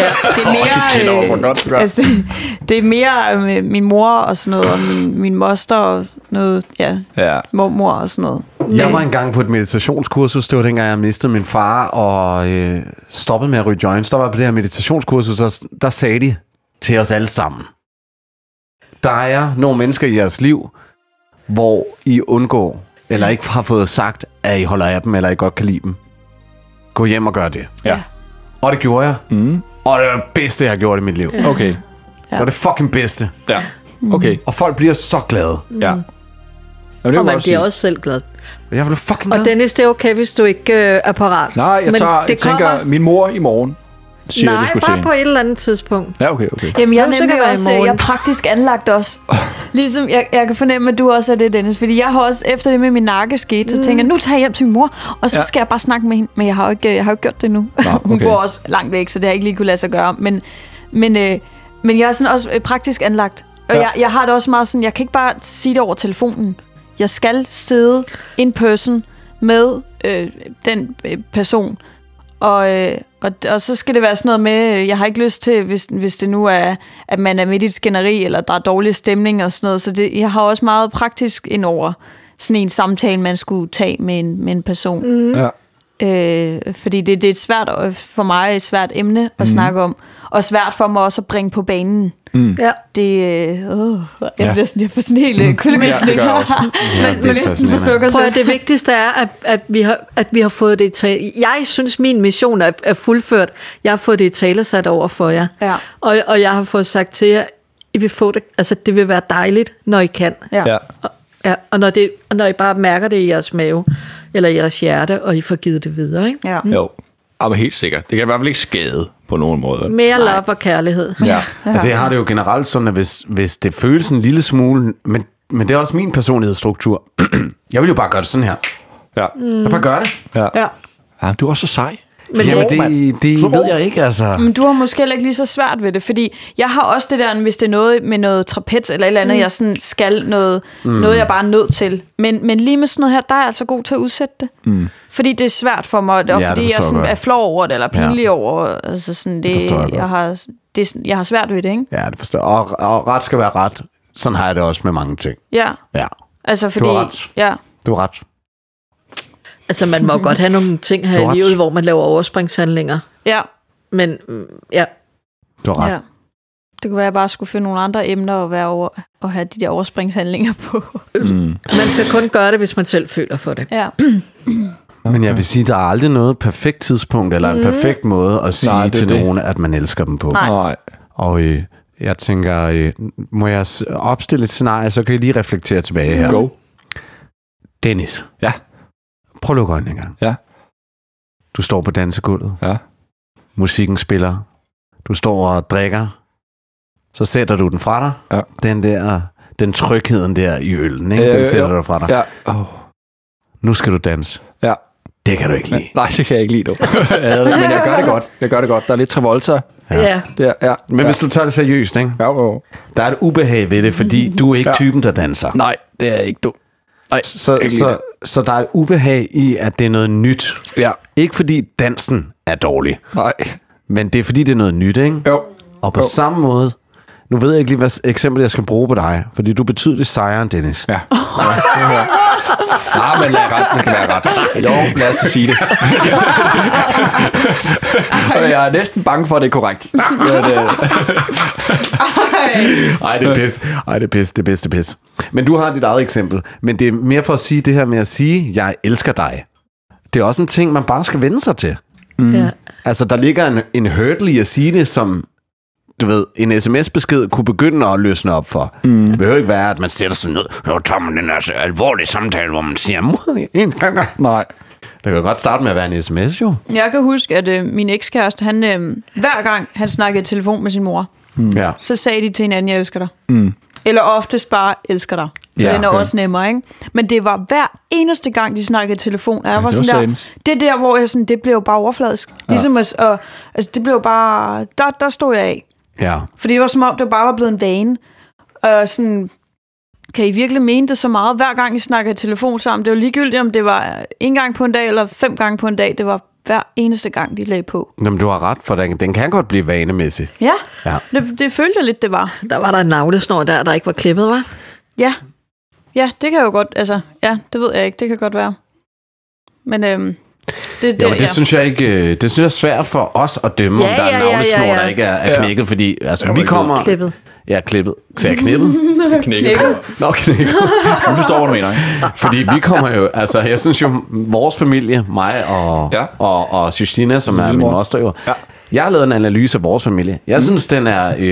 Det er mere min mor og sådan noget, og min moster og noget, mormor og sådan noget. Jeg var engang på et meditationskursus. Det var dengang, jeg mistede min far og stoppede med at ryge joints. Der var på det her meditationskursus, og der sagde de til os alle sammen: der er nogle mennesker i jeres liv, hvor I undgår, eller ikke har fået sagt, at I holder af dem, eller I godt kan lide dem. Gå hjem og gør det. Ja. Og det gjorde jeg. Og det var det bedste, jeg har gjort i mit liv. Okay. Det var det fucking bedste. Ja. Okay. Og folk bliver så glade. Ja. Jamen, og man bliver også selv glad. Jeg blev fucking glad. Og Dennis, det er okay, hvis du ikke er parat. Nej, jeg tænker, min mor i morgen siger, nej, du bare på et eller andet tidspunkt. Ja, okay. Jamen, jeg er nemlig også, jeg er praktisk anlagt også. Ligesom, jeg kan fornemme, at du også er det, Dennis. Fordi jeg har også, efter det med min nakke skete, så tænker jeg, nu tager jeg hjem til min mor, og så skal jeg bare snakke med hende. Men jeg har jo ikke gjort det nu. Nå, okay. Hun bor også langt væk, så det har jeg ikke lige kunne lade sig gøre. Men jeg er sådan også praktisk anlagt. Og jeg har det også meget sådan, jeg kan ikke bare sige det over telefonen. Jeg skal sidde in person med den person. Og så skal det være sådan noget med, jeg har ikke lyst til, hvis det nu er, at man er midt i et skænderi, eller der er dårlig stemning og sådan noget. Så jeg har også meget praktisk ind over sådan en samtale, man skulle tage med en person. Ja. Fordi det er et svært, for mig et svært emne at snakke om. Og svært for mig også at bringe på banen. Ja. Det jeg bliver sådan, jeg får sådan helt kuldegysninger. Men næsten for sukkersøs. Det vigtigste er, at vi har fået det i tale. Jeg synes, min mission er fuldført. Jeg har fået det i tale sat over for jer. Ja. Og jeg har fået sagt til jer, I vil få det, altså det vil være dejligt, når I kan. Ja. Og når I bare mærker det i jeres mave, eller i jeres hjerte, og I får givet det videre, ikke? Ja. Jo. Men helt sikkert. Det kan i hvert fald ikke skade på nogen måde. Mere love og kærlighed. Ja. Altså jeg har det jo generelt sådan, at hvis det føles en lille smule, men det er også min personlighedsstruktur. Jeg vil jo bare gøre det sådan her. Ja. Jeg bare gøre det. Ja, du er også så sej. Men det ved jeg ikke, altså. Men du har måske heller ikke lige så svært ved det, fordi jeg har også det der, hvis det er noget med noget trapez eller et eller andet, jeg sådan skal noget jeg bare er nødt til. Men lige med sådan noget her, der er jeg altså god til at udsætte det. Fordi det er svært for mig, og fordi jeg sådan er flov over det, eller pinlig over, altså sådan det jeg har svært ved det, ikke? Ja, det forstår jeg. Og ret skal være ret. Sådan har jeg det også med mange ting. Ja. Altså fordi... Du har ret. Ja. Du har ret. Altså, man må godt have nogle ting her i livet, hvor man laver overspringshandlinger. Ja. Men, ja. Du har ret. Ja. Det kunne være, at jeg bare skulle finde nogle andre emner og have de der overspringshandlinger på. Man skal kun gøre det, hvis man selv føler for det. Ja. Men jeg vil sige, der er aldrig noget perfekt tidspunkt, eller en perfekt måde at sige til nogen, at man elsker dem på. Nej. Og jeg tænker, må jeg opstille et scenarie, så kan I lige reflektere tilbage her. Go. Dennis. Ja. Prøv at lukke øjnene en gang. Ja. Du står på dansegulvet. Ja. Musikken spiller. Du står og drikker. Så sætter du den fra dig. Ja. Den trygheden der i øllen, ikke? Den sætter du fra dig. Ja. Nu skal du danse. Ja. Det kan du ikke lide. Nej, det kan jeg ikke lide, du. Men jeg gør det godt. Der er lidt Travolta. Ja. Men hvis du tager det seriøst, ikke? Jo. Der er et ubehag ved det, fordi du er ikke typen, der danser. Nej, det er ikke du. Så der er et ubehag i, at det er noget nyt. Ja. Ikke fordi dansen er dårlig. Nej. Men det er fordi, det er noget nyt, ikke? Jo. Og på samme måde, nu ved jeg ikke lige, hvad eksempel jeg skal bruge på dig, fordi du er betydeligt sejere end Dennis. Ja. Nej, men det kan være ret. Jo, lad os sige det. Og jeg er næsten bange for, at det er korrekt. Ej, det er pis. Men du har dit eget eksempel. Men det er mere for at sige det her med at sige, jeg elsker dig. Det er også en ting, man bare skal vende sig til. Ja. Altså, der ligger en hurdle i at sige det, som du ved, en sms-besked kunne begynde at løsne op for. Det behøver ikke være, at man sætter sig ned, og tager man den altså alvorlige samtale, hvor man siger, nej. Det kan godt starte med at være en sms, jo. Jeg kan huske, at min ekskæreste, han hver gang han snakkede i telefon med sin mor, så sagde de til hinanden, jeg elsker dig. Eller oftest bare, elsker dig. For den er også nemmere, ikke? Men det var hver eneste gang, de snakkede i telefon, og jeg var sådan der, det der, hvor jeg sådan, det blev bare overfladisk. Ligesom altså, det blev bare, der stod jeg af. Ja. Fordi det var som om, det bare var blevet en vane. Og sådan, kan I virkelig mene det så meget? Hver gang I snakker i telefon sammen, det var ligegyldigt, om det var 1 gang på en dag, eller 5 gange på en dag, det var hver eneste gang, de lagde på. Jamen, du har ret, for den kan godt blive vanemæssig. Ja. Det følte jeg lidt, det var. Der var der en navlesnor der ikke var klippet, var? Ja. Ja, det kan jo godt, altså, ja, det ved jeg ikke, det kan godt være. Men det synes jeg ikke, det synes jeg er svært for os at dømme, om der er navlesnor, der ikke er knækket, fordi altså, vi kommer... Klippet. Ja, klippet. Så jeg knippet? Knækket. Nå, knækket. Du forstår, hvad du mener, ikke? Fordi vi kommer jo, altså jeg synes jo, vores familie, mig og Justina, som er min moster jo, jeg har lavet en analyse af vores familie. Jeg synes, den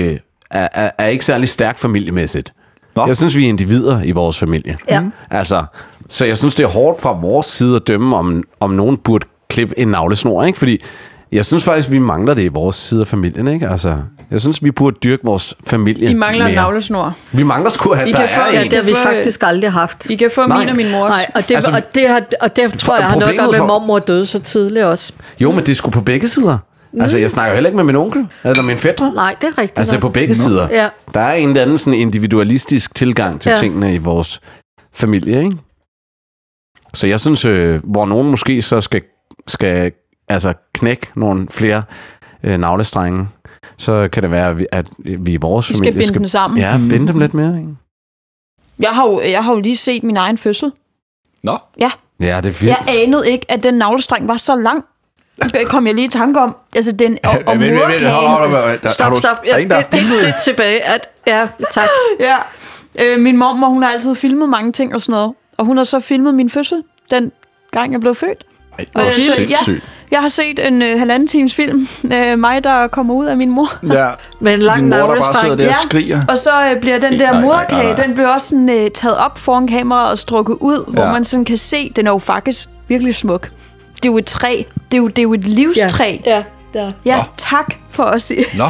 er ikke særlig stærk familiemæssigt. Jeg synes, vi er individer i vores familie. Ja. Altså, så jeg synes, det er hårdt fra vores side at dømme, om nogen burde klippe en navlesnor, ikke? Fordi jeg synes faktisk, vi mangler det i vores side af familien, ikke? Altså, jeg synes, vi burde dyrke vores familie. I mangler mere. en navlesnor. Vi mangler sgu, at der er en. Ja, det har vi faktisk aldrig haft. I kan få min og min mors. Nej, og det tror jeg har noget at gøre med, at mormor døde så tidligt også. Jo, men det er sgu på begge sider. Altså, jeg snakker heller ikke med min onkel, eller min fætre. Nej, det er rigtigt. Altså, det er på begge sider. Ja. Der er en eller anden sådan individualistisk tilgang til tingene i vores familie, ikke? Så jeg synes, hvor nogen måske så skal altså knække nogle flere navlestrenge, så kan det være, at vi i vores familie skal binde dem sammen. Ja, binde dem lidt mere, ikke? Jeg har jo lige set min egen fødsel. Nå? Ja. Ja, det er vildt. Jeg anede ikke, at den navlestreng var så lang. Det kom jeg lige i tanke om. Altså, den og Stop. Et skridt tilbage. Ja, tak. Ja. Min mormor, hun har altid filmet mange ting og sådan noget. Og hun har så filmet min fødsel, den gang jeg blev født. Jeg har set en 1,5 times film. Mig, der kommer ud af min mor. Ja. Med en lang navlestreng. Ja. Og skriger. Og så bliver den der moderkage, den bliver også sådan, taget op foran kameraet og strukket ud, hvor man sådan kan se, den er jo faktisk virkelig smuk. Det er jo et træ. Det er jo et livstræ. Ja, tak for at sige. Nå.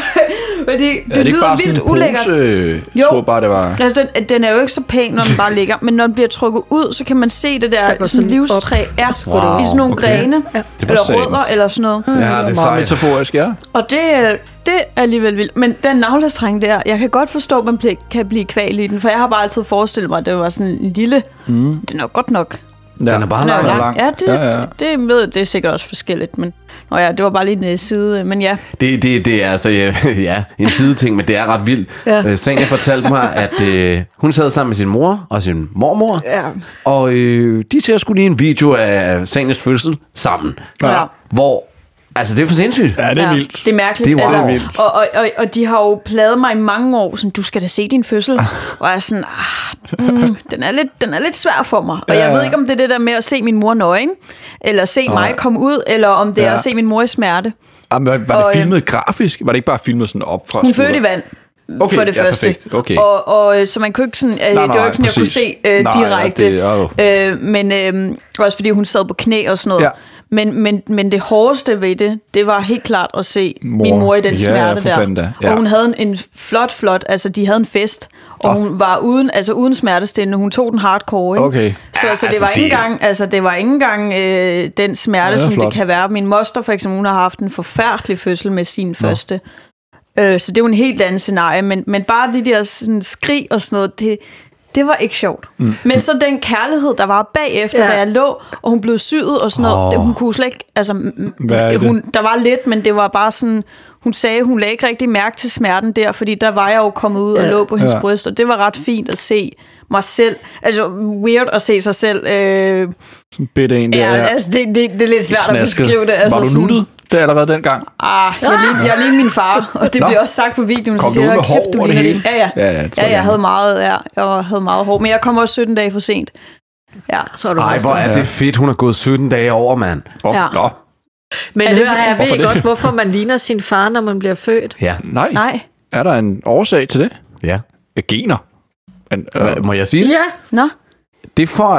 det lyder vildt ulækkert. Jeg tror bare, det var... Altså, den er jo ikke så pæn, når den bare ligger, men når den bliver trukket ud, så kan man se det der sådan livstræ i sådan nogle grene, eller rødder, eller sådan noget. Ja, det er meget metaforisk, ja. Og det er alligevel vildt. Men den navlestreng der, jeg kan godt forstå, at man kan blive kvalt i den, for jeg har bare altid forestillet mig, at det var sådan en lille... Den er godt nok... Ja, den er bare lang. Ja, det er sikkert også forskelligt, men det var bare lige en side, men ja. Det er altså, en sideting, men det er ret vildt. Ja. Sanja fortalte mig, at hun sad sammen med sin mor og sin mormor, og de ser sgu lige en video af Sanjas fødsel sammen, hvor... Altså, det er for sindssygt. Ja, det er vildt. Det er mærkeligt. Det er wow. vildt. Og de har jo plaget mig i mange år, sådan, du skal da se din fødsel. Og jeg er sådan, den er lidt svær for mig. Og jeg ved ikke, om det er det der med at se min mor nøgen, eller se mig komme ud, eller om det er at se min mor i smerte. Var det filmet grafisk? Var det ikke bare filmet sådan op fra? Hun fødte i vand. Okay, for det første. Okay. Og så man kunne ikke sådan, det var ikke sådan, jeg kunne se direkte. Men også fordi hun sad på knæ og sådan noget. Ja. Men det hårdeste ved det var helt klart at se min mor i den smerte der. Ja. Og hun havde en flot, altså de havde en fest, og hun var uden smertestillende. Hun tog den hardcore, ikke? Okay. Så det var ikke engang den smerte, som det kan være. Min moster for eksempel, hun har haft en forfærdelig fødsel med sin første. Så det er jo en helt anden scenarie, men bare de der sådan, skrig og sådan noget, det var ikke sjovt. Men så den kærlighed, der var bagefter, da jeg lå, og hun blev syet og sådan noget, hun kunne slet ikke, altså, der var lidt, men det var bare sådan, hun sagde, hun lagde ikke rigtig mærke til smerten der, fordi der var jeg jo kommet ud og lå på hendes bryst, og det var ret fint at se mig selv, altså weird at se sig selv. Sådan bitte en der. Ja, altså det er lidt svært at beskrive det. Altså, var du nuttet? Det er allerede dengang. Jeg lignede min far, og det blev også sagt på videoen. Kom du ud med hår over det hele? Jeg havde meget hår, men jeg kom også 17 dage for sent. Ja, så er du hvor er det fedt, hun har gået 17 dage over, mand. Men jeg ved godt, hvorfor man ligner sin far, når man bliver født. Ja. Nej. Er der en årsag til det? Ja. Gener. Må jeg sige det? Ja. Nå. Det er for,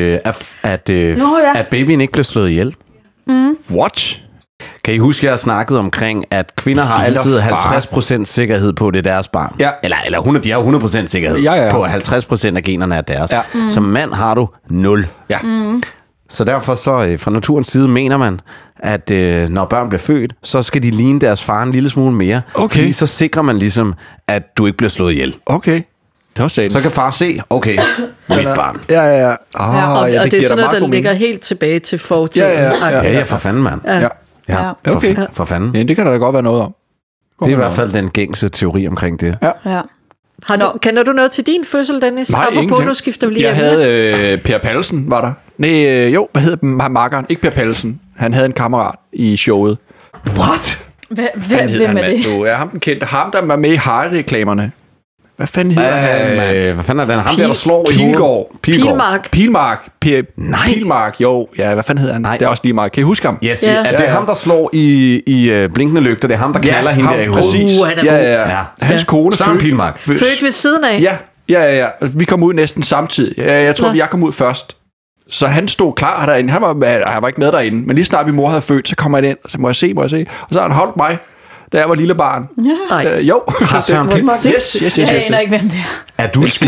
at babyen ikke bliver slået ihjel. What? Kan I huske, jeg har snakket omkring, at kvinder har altid 50% sikkerhed på, det er deres barn? Ja. Eller de har 100% sikkerhed på, at 50% af generne er deres. Ja. Som mand har du 0. Ja. Så derfor så fra naturens side mener man, at når børn bliver født, så skal de ligne deres far en lille smule mere. Okay. Fordi så sikrer man ligesom, at du ikke bliver slået ihjel. Okay. Så kan far se, okay, mit barn. Ja. Og det er sådan noget, der ligger helt tilbage til fortiden. Ja, for fanden, mand. Ja, for fanden. Ja, det kan der da godt være noget om. Det er i hvert fald den gængse teori omkring det. Ja. Kender du noget til din fødsel, Dennis? Nej, ingenting. Nu skifter vi lige. Jeg havde Per Pallesen, var der. Hvad hedder makkeren? Ikke Per Pallesen. Han havde en kammerat i showet. What? Hvem er det? Nu er ham den kendte. Ham, der var med i Harry-reklamerne. Hvad fanden hedder han? Hvad fanden er den? Ham der slår i Pilgaard. Pilmark, jo. Ja, hvad fanden hedder han? Nej. Det er også lige meget. Kan I huske ham? Yes, er det ham, der slår i blinkende lygter? Det er ham, der knalder hende der i hovedet? Præcis. Ja. Hans kone født ved siden af. Ja. Vi kom ud næsten samtidig. Jeg tror, jeg kom ud først. Så han stod klar derinde. Han var ikke med derinde. Men lige snart min mor havde født, så kom han ind. Så må jeg se. Og så har han holdt mig, da jeg var lille barn. Jo. Har Søren Pilmark? Yes. Jeg aner ikke, hvem det er.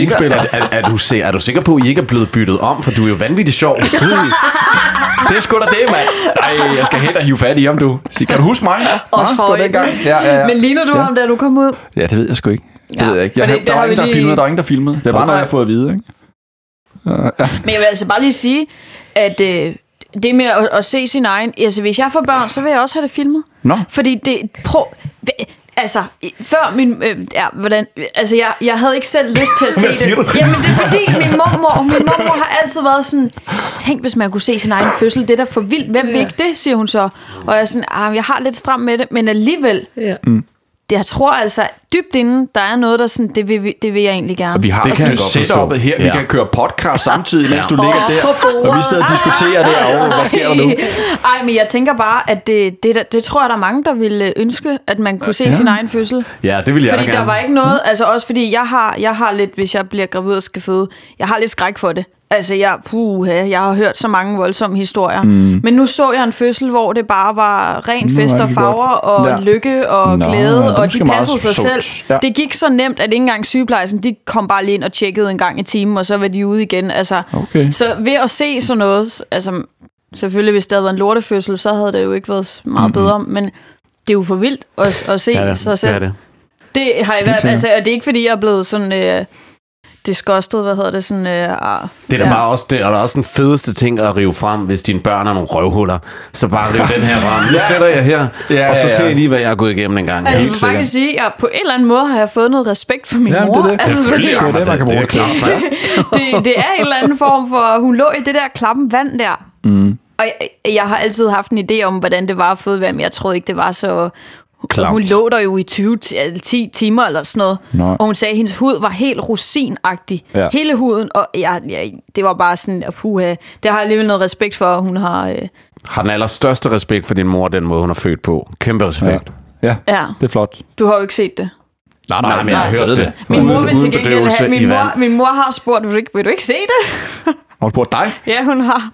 Er du sikker på, at I ikke er blevet byttet om? For du er jo vanvittigt sjov. Det er sgu da det, mand. Ej, jeg skal hen og hive fat i ham, du. Kan du huske mig? Også høj. Ja. Men ligner du ham, da du kom ud? Ja, det ved jeg sgu ikke. Det ved jeg ikke. Der var ingen, der filmede. Det var noget, jeg har fået at vide, ikke? Men jeg vil altså bare lige sige, at det med at se sin egen... Altså, hvis jeg får børn, så vil jeg også have det filmet. Nå. Fordi altså, før min... jeg havde ikke selv lyst til at se det. Jamen, det er fordi, min mormor har altid været sådan... Tænk, hvis man kunne se sin egen fødsel. Det er da for vildt. Hvem vil ikke det, siger hun så. Og jeg er sådan, jeg har lidt stram med det, men alligevel... Ja. Jeg tror altså, dybt inden, der er noget, der sådan, det vil jeg egentlig gerne. Og vi har det kan setupet her. Vi kan køre podcast samtidig, mens du ligger der. Og vi sidder og diskuterer derovre. Hvad sker der nu? Ej, men jeg tænker bare, at det tror jeg, der er mange, der ville ønske, at man kunne se sin egen fødsel. Ja, det vil jeg fordi gerne. Der var ikke noget, altså også fordi jeg har lidt, hvis jeg bliver gravid og skal føde, jeg har lidt skræk for det. Altså, jeg har hørt så mange voldsomme historier. Men nu så jeg en fødsel, hvor det bare var ren fest og farver og lykke og glæde, og de passede sig selv. Ja. Det gik så nemt, at ikke engang sygeplejersken, de kom bare lige ind og tjekkede en gang i timen, og så var de ude igen. Altså, så ved at se sådan noget, altså selvfølgelig hvis det havde været en lortefødsel, så havde det jo ikke været meget bedre, men det er jo for vildt at se sig selv. Det har jeg været, altså, og det er ikke fordi, jeg er blevet sådan... disgusted, hvad hedder det sådan... det er da bare også, det er da også den fedeste ting at rive frem, hvis dine børn er nogle røvhuller. Så bare rive den her frem. Nu sætter jeg her, og så ser jeg lige, hvad jeg har gået igennem en gang. Altså, jeg vil faktisk sige, at på en eller anden måde har jeg fået noget respekt for min mor. Det er det. Selvfølgelig er det, man kan bruge det er en eller anden form for... Hun lå i det der klappen vand der. Og jeg har altid haft en idé om, hvordan det var at føde vand, men jeg troede ikke, det var så... Klamt. Hun lå der jo i 10 timer eller sådan noget. Nå. Og hun sagde, at hendes hud var helt rosinagtig. Ja. Hele huden. Og det var bare sådan, det har jeg alligevel noget respekt for, at hun har... Har den allerstørste respekt for din mor, den måde, hun er født på. Kæmpe respekt. Ja, det er flot. Du har jo ikke set det. Nej, men jeg har hørt det. Min mor vil til gengæld have... Min mor har spurgt, vil du ikke se det? Har hun spurgt dig? Ja, hun har.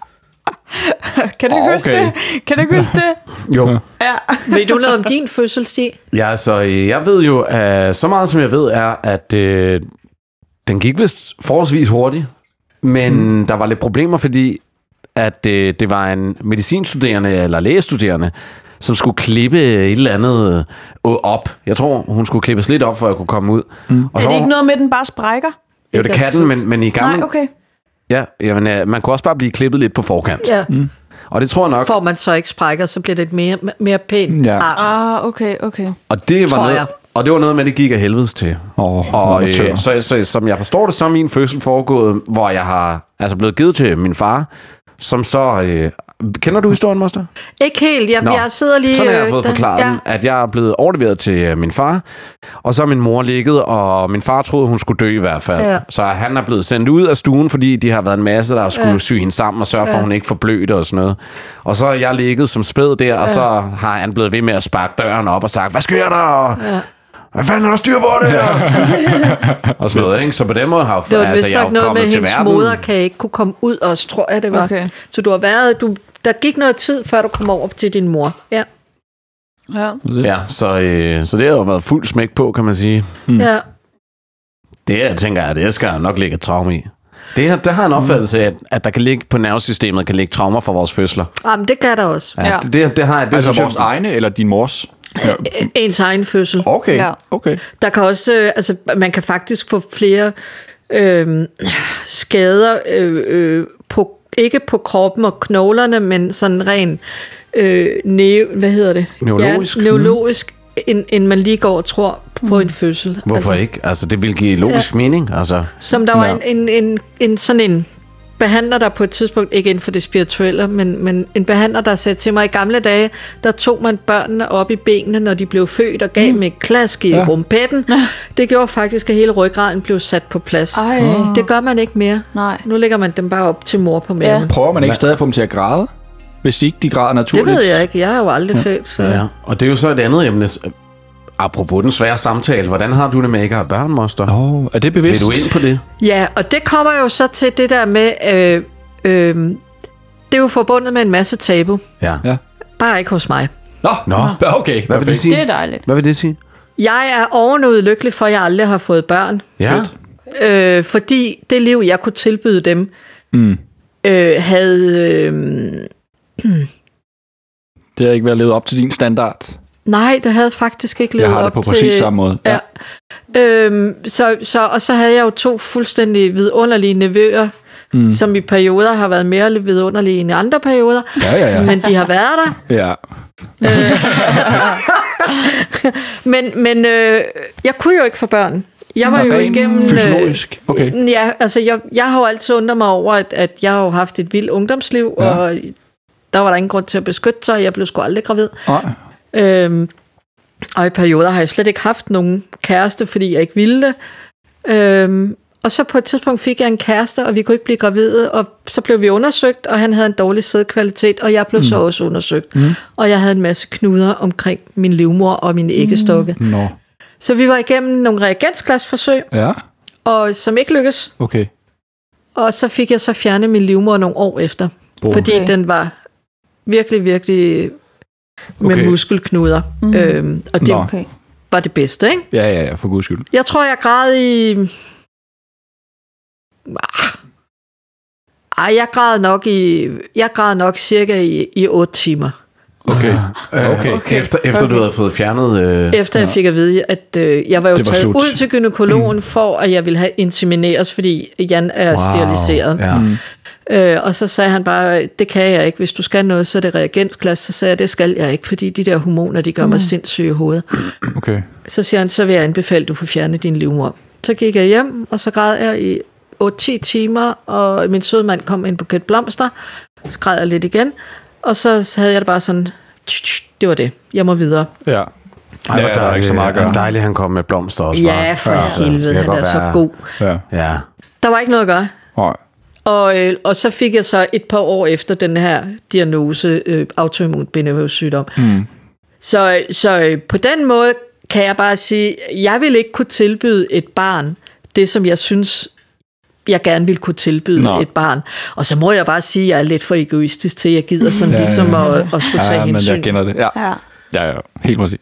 Kan du ikke huske det? Kan du ikke huske det? Jo. Ja. Ved du noget om din fødsel, Stig? Ja, så jeg ved jo, så meget som jeg ved, er, at den gik vist forholdsvis hurtigt, men der var lidt problemer, fordi at det var en medicinstuderende eller lægestuderende, som skulle klippe et eller andet op. Jeg tror, hun skulle klippes lidt op, for at kunne komme ud. Og er det ikke noget med, at den bare sprækker? Jo, det kan den, men i gamle... Nej, okay. Ja, jamen, man kunne også bare blive klippet lidt på forkant. Ja. Og det tror jeg nok... Får man så ikke sprækker, så bliver det mere pænt. Ja. Okay. Og det var noget med, det gik af helvedes til. Så som jeg forstår det, så er min fødsel foregået, hvor jeg har blevet givet til min far, som så... Kender du historien, moster? Ikke helt. Jeg sidder lige... Sådan har jeg fået forklaret at jeg er blevet overleveret til min far, og så er min mor ligget, og min far troede, hun skulle dø i hvert fald. Ja. Så han er blevet sendt ud af stuen, fordi de har været en masse, der skulle sy hende sammen og sørge for, at hun ikke får blødt og sådan noget. Og så er jeg ligget som spæd der, og så har han blevet ved med at sparke døren op og sagt, hvad sker der? Hvad fanden er der styr på det her? Og sådan noget, ikke? Så på den måde har jeg jo kommet til verden. Hendes moder kan ikke kunne komme ud også, tror jeg det var. Okay. Så du har været... Der gik noget tid, før du kom over til din mor. Ja. Ja, så det har jo været fuld smæk på, kan man sige. Ja. Det jeg tænker jeg, det skal jeg nok ligge et traume i. Der har en opfattelse af, at der kan ligge på nervesystemet, kan ligge traumer fra vores fødsler. Jamen, det kan der også. Ja. Det har jeg. Det altså vores egne, eller din mors? Ja. Ens egen fødsel. Okay. Der kan også, man kan faktisk få flere skader ikke på kroppen og knoglerne, men sådan ren neurologisk, neurologisk end man lige går og tror på en fødsel. Hvorfor ikke? Altså, det vil give logisk mening. Altså. Som der var en sådan en behandler, der på et tidspunkt, ikke inden for det spirituelle, men en behandler, der sagde til mig, i gamle dage, der tog man børnene op i benene, når de blev født, og gav dem et klask i rumpetten. Det gjorde faktisk, at hele ryggraden blev sat på plads. Det gør man ikke mere. Nej. Nu lægger man dem bare op til mor på maven. Prøver man ikke stadig at få dem til at græde? Hvis de græder naturligt? Det ved jeg ikke. Jeg har jo aldrig født. Så. Ja, og det er jo så et andet emne. Apropos den svære samtale, hvordan har du det med ikke at have børn, moster? Er det bevidst? Vil du ind på det? Ja, og det kommer jo så til det der med, det er jo forbundet med en masse tabu. Ja. Bare ikke hos mig. Nå, okay. Hvad vil det sige? Det er dejligt. Hvad vil det sige? Jeg er ovenud lykkelig for, at jeg aldrig har fået børn. Ja. Fordi det liv, jeg kunne tilbyde dem, havde... Det har ikke været levet op til din standard. Nej, det havde faktisk ikke levet op til... Jeg har det på præcis samme måde. Ja. Og så havde jeg jo 2 fuldstændig vidunderlige nevøer, som i perioder har været mere vidunderlige end i andre perioder. Ja. Men de har været der. Ja. men jeg kunne jo ikke få børn. Jeg var jo igennem... Fysiologisk? Okay. Ja, altså jeg har jo altid undret mig over, at jeg har jo haft et vildt ungdomsliv, og der var der ingen grund til at beskytte sig, jeg blev sgu aldrig gravid. Og i perioder har jeg slet ikke haft nogen kæreste, fordi jeg ikke ville det. Og så på et tidspunkt fik jeg en kæreste, og vi kunne ikke blive gravide, og så blev vi undersøgt, og han havde en dårlig sædkvalitet, og jeg blev så også undersøgt. Og jeg havde en masse knuder omkring min livmor og min æggestokke. Så vi var igennem nogle reagensglasforsøg, og som ikke lykkedes. Okay. Og så fik jeg så fjernet min livmor nogle år efter, fordi den var virkelig, virkelig med muskelknuder. Og det var det bedste, ikke? Ja, for guds skyld. Jeg tror, jeg græd i... Jeg græd nok cirka i 8 timer. Okay. Efter du havde fået fjernet... Efter jeg fik at vide, at jeg var jo taget ud til gynækologen for, at jeg ville have insemineres, fordi Jan er steriliseret. Og så sagde han bare, det kan jeg ikke. Hvis du skal noget, så er det reagensglas. Så sagde jeg, det skal jeg ikke, fordi de der hormoner, de gør mig sindssyg i hovedet. Okay. Så siger han, så vil jeg anbefale, at du får fjernet din livmor. Så gik jeg hjem, og så græd jeg i 8-10 timer, og min søde mand kom med en buket blomster. Så græd jeg lidt igen, og så havde jeg det bare sådan, det var det, jeg må videre. Ja. Ej, der er ikke så meget at gøre. Dejligt, han kom med blomster også. Ja, for helvede, han er så god. Ja. Der var ikke noget at gøre. Nej. Og så fik jeg så et par år efter den her diagnose, autoimmun bindevævssygdom. Så på den måde kan jeg bare sige, jeg vil ikke kunne tilbyde et barn det, som jeg synes, jeg gerne ville kunne tilbyde et barn. Og så må jeg bare sige, at jeg er lidt for egoistisk til, at jeg gider sådan ligesom at skulle tage hensyn. Men jeg kender det. Ja, helt præcis.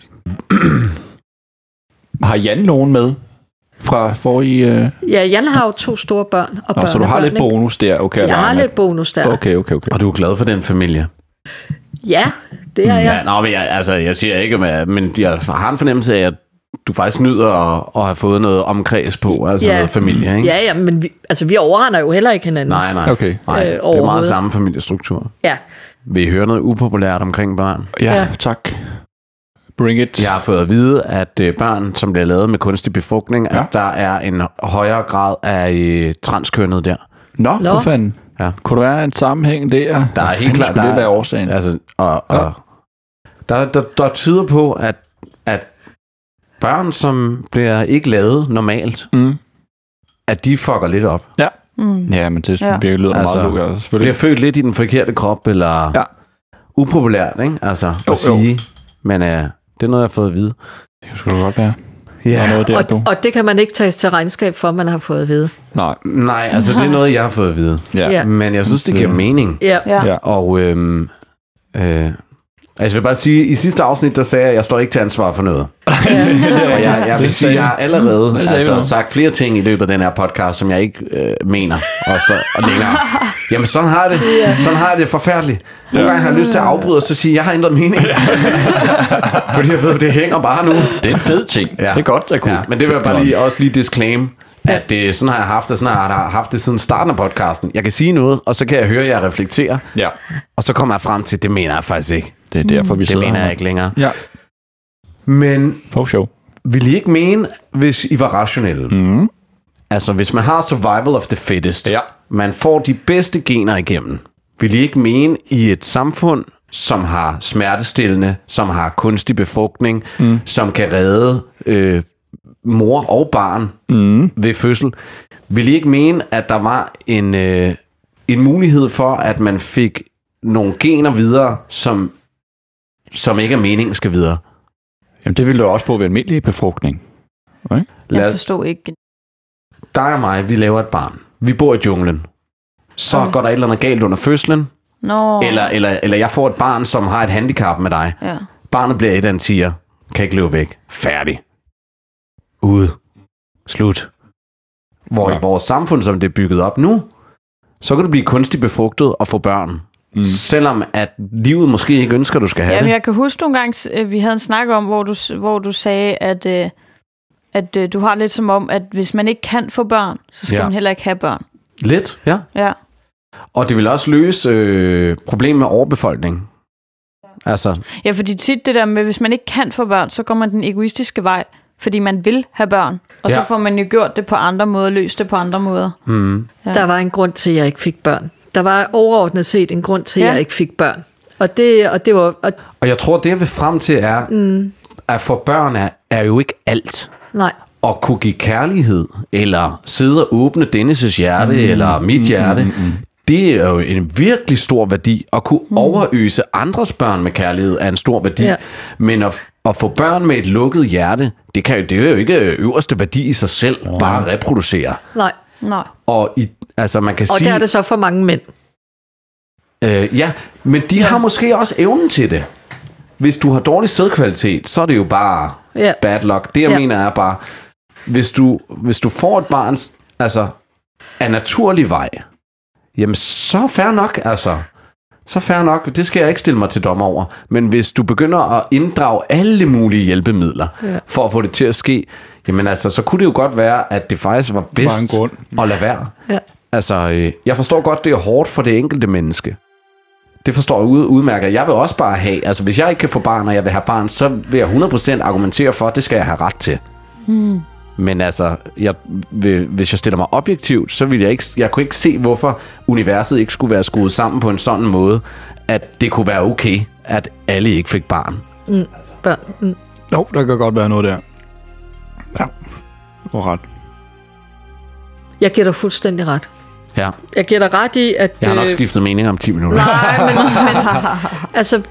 Har Jan nogen med fra forrige... Ja, Jan har jo 2 store børn og børnebørn. Så du har lidt bonus der? Okay, jeg har lidt bonus der. Okay. Og du er glad for den familie? Ja, det er jeg. Ja, men jeg siger ikke, men jeg har en fornemmelse af, at du faktisk nyder at have fået noget omkreds på, altså noget familie, ikke? Ja, men vi overrender jo heller ikke hinanden. Nej. Okay. Nej, det er meget samme familiestruktur. Ja. Vil I høre noget upopulært omkring børn? Ja, tak. Bring it. Jeg har fået at vide, at børn, som bliver lavet med kunstig befrugtning, at der er en højere grad af transkønnet der. Nå, for fanden. Ja. Kunne der være en sammenhæng der? Der er helt klart, det være årsagen. Altså, der tyder på, at børn, som bliver ikke lavet normalt, at de fucker lidt op. Ja. Ja, men det virkelig lyder meget lukket. Bliver født lidt i den forkerte krop, eller upopulært, ikke? Altså, at sige. Men det er noget, jeg har fået at vide. Det skulle godt være. Ja. Og det kan man ikke tages til regnskab for, man har fået at vide. Nej, altså det er noget, jeg har fået at vide. Ja. Men jeg synes, det giver mening. Ja. Og jeg vil bare sige, i sidste afsnit, der sagde jeg, at jeg står ikke til ansvar for noget. Og jeg vil sige, at jeg har allerede sagt flere ting i løbet af den her podcast, som jeg ikke mener og længere. Jamen, sådan har jeg det. Sådan har jeg det forfærdeligt. Nogle gange har jeg lyst til at afbryde og så sige, at jeg har ændret mening. Fordi jeg ved, at det hænger bare nu. Det er en fed ting. Ja. Det er godt, jeg kunne. Ja, men det vil jeg bare lige disclaim. At sådan har jeg haft det, sådan har jeg haft det siden starten af podcasten. Jeg kan sige noget, og så kan jeg høre, at jeg reflekterer. Ja. Og så kommer jeg frem til, det mener jeg faktisk ikke. Det er derfor, vi det mener jeg ikke længere. Ja. Men for show. Vil I ikke mene, hvis I var rationelle? Altså, hvis man har survival of the fittest, man får de bedste gener igennem, vil I ikke mene i et samfund, som har smertestillende, som har kunstig befrugtning, som kan redde mor og barn ved fødsel, vil I ikke mene, at der var en mulighed for, at man fik nogle gener videre, som ikke er meningen skal videre? Jamen, det ville du også få ved almindelig befrugtning. Okay? Jeg forstår ikke. Der og mig, vi laver et barn. Vi bor i junglen. Så går der et eller andet galt under fødslen. Eller jeg får et barn, som har et handicap med dig. Ja. Barnet bliver et af en tiger. Kan ikke løbe væk. Færdig. Ude. Slut. Hvor i vores samfund, som det er bygget op nu, så kan du blive kunstigt befrugtet og få børn. Selvom at livet måske ikke ønsker, at du skal have det. Jeg kan huske nogle gange, vi havde en snak om, hvor du sagde, at du har lidt som om, at hvis man ikke kan få børn, så skal man heller ikke have børn. Lidt, ja. Og det vil også løse problemet med overbefolkning. Altså. Ja, fordi tit det der med, hvis man ikke kan få børn, så går man den egoistiske vej, fordi man vil have børn. Og så får man jo gjort det på andre måder, løst det på andre måder. Ja. Der var en grund til, at jeg ikke fik børn. Der var overordnet set en grund til, at jeg ikke fik børn. Og jeg tror, det jeg vil frem til er, at for børn er jo ikke alt. Nej. At kunne give kærlighed, eller sidde og åbne Dennis' hjerte, eller mit hjerte, det er jo en virkelig stor værdi. At kunne overøse andres børn med kærlighed er en stor værdi. Ja. Men at få børn med et lukket hjerte, det er jo ikke øverste værdi i sig selv, bare at reproducere. Nej. Og man kan sige... Og det er det så for mange mænd. Men de har måske også evnen til det. Hvis du har dårlig sædkvalitet, så er det jo bare bad luck. Det jeg mener er bare, hvis du får et barn af naturlig vej, jamen så fair nok, Så fair nok, det skal jeg ikke stille mig til dommer over. Men hvis du begynder at inddrage alle mulige hjælpemidler for at få det til at ske, jamen så kunne det jo godt være, at det faktisk var bedst at lade være. Ja. Jeg forstår godt, det er hårdt for det enkelte menneske. Det forstår jeg udmærket. Jeg vil også bare have, hvis jeg ikke kan få barn, og jeg vil have barn, så vil jeg 100% argumentere for, at det skal jeg have ret til. Men hvis jeg stiller mig objektivt, så vil jeg kunne ikke se, hvorfor universet ikke skulle være skruet sammen på en sådan måde, at det kunne være okay, at alle ikke fik barn. Jo, der kan godt være noget der. Ja, du har ret. Jeg giver dig fuldstændig ret. Ja. Jeg giver dig ret i, at... Jeg har nok skiftet mening om 10 minutter. Nej, men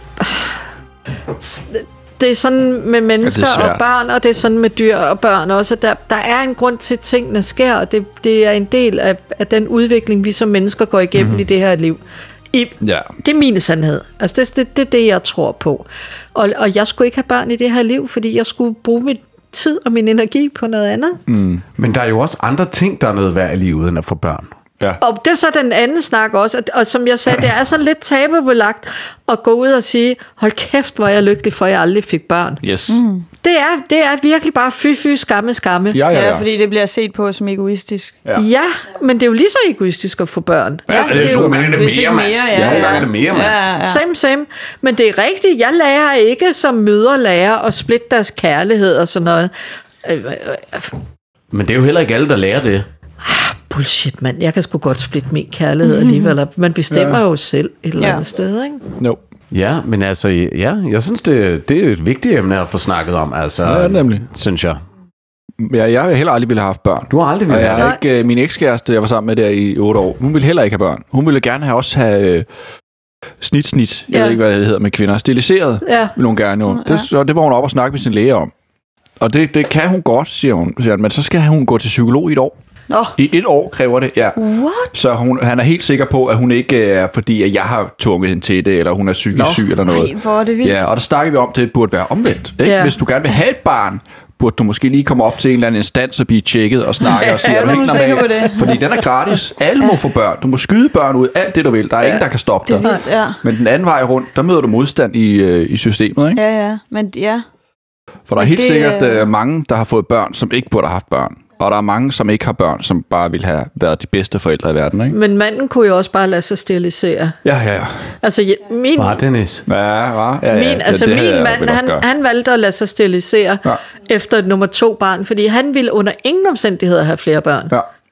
det er sådan med mennesker og børn, og det er sådan med dyr og børn også. Der er en grund til, at tingene sker, og det er en del af den udvikling, vi som mennesker går igennem i det her liv. Det er min sandhed. Det er det, jeg tror på. Og jeg skulle ikke have børn i det her liv, fordi jeg skulle bruge min tid og min energi på noget andet. Men der er jo også andre ting, der er noget værd i livet, end at få børn. Ja. Og det er så den anden snak også, og som jeg sagde, det er sådan lidt tabubelagt at gå ud og sige, hold kæft, hvor er jeg lykkelig for, at jeg aldrig fik børn. Yes. Det er virkelig bare fy, skamme. Ja, fordi det bliver set på som egoistisk. Ja, men det er jo lige så egoistisk at få børn. Ja, det er jo nogle gange det mere, mand. Same. Men det er rigtigt, jeg lærer ikke som mødre lærer at splitte deres kærlighed og sådan noget. Men det er jo heller ikke alle, der lærer det. Bullshit, mand. Jeg kan sgu godt splitte min kærlighed alligevel. Man bestemmer jo selv et eller andet sted, ikke? No. Ja, men jeg synes, det er et vigtigt emne at få snakket om. Nemlig. Synes jeg. Ja, jeg har heller aldrig ville have haft børn. Du har aldrig ville have ikke. Min ekskæreste, jeg var sammen med der i 8 år, hun ville heller ikke have børn. Hun ville gerne have snit. Jeg ved ikke, hvad det hedder med kvinder. Stiliseret ville hun gerne jo. Det var hun op og snakke med sin læge om. Og det kan hun godt, siger hun. Men så skal hun gå til psykolog i et år. I 1 år kræver det, ja. What? Så han er helt sikker på, at hun ikke er, fordi at jeg har tvunget hende til det, eller hun er psykisk syg eller noget. Nej, hvor er det vildt. Ja, og der snakker vi om, at det burde være omvendt. Ikke? Ja. Hvis du gerne vil have et barn, burde du måske lige komme op til en eller anden instans og blive tjekket og snakke og sige, er du helt normal? Fordi den er gratis. Alle må få børn. Du må skyde børn ud, alt det du vil. Der er ingen, der kan stoppe dig. Vildt, ja. Men den anden vej rundt, der møder du modstand i systemet, ikke? Ja. Men ja. For der er helt sikkert mange, der har fået børn, som ikke burde have haft børn. Og der er mange, som ikke har børn, som bare vil have været de bedste forældre i verden, ikke? Men manden kunne jo også bare lade sig sterilisere. Ja. Altså, min mand, han valgte at lade sig sterilisere efter nummer 2 barn, fordi han ville under ingen omstændigheder have flere børn.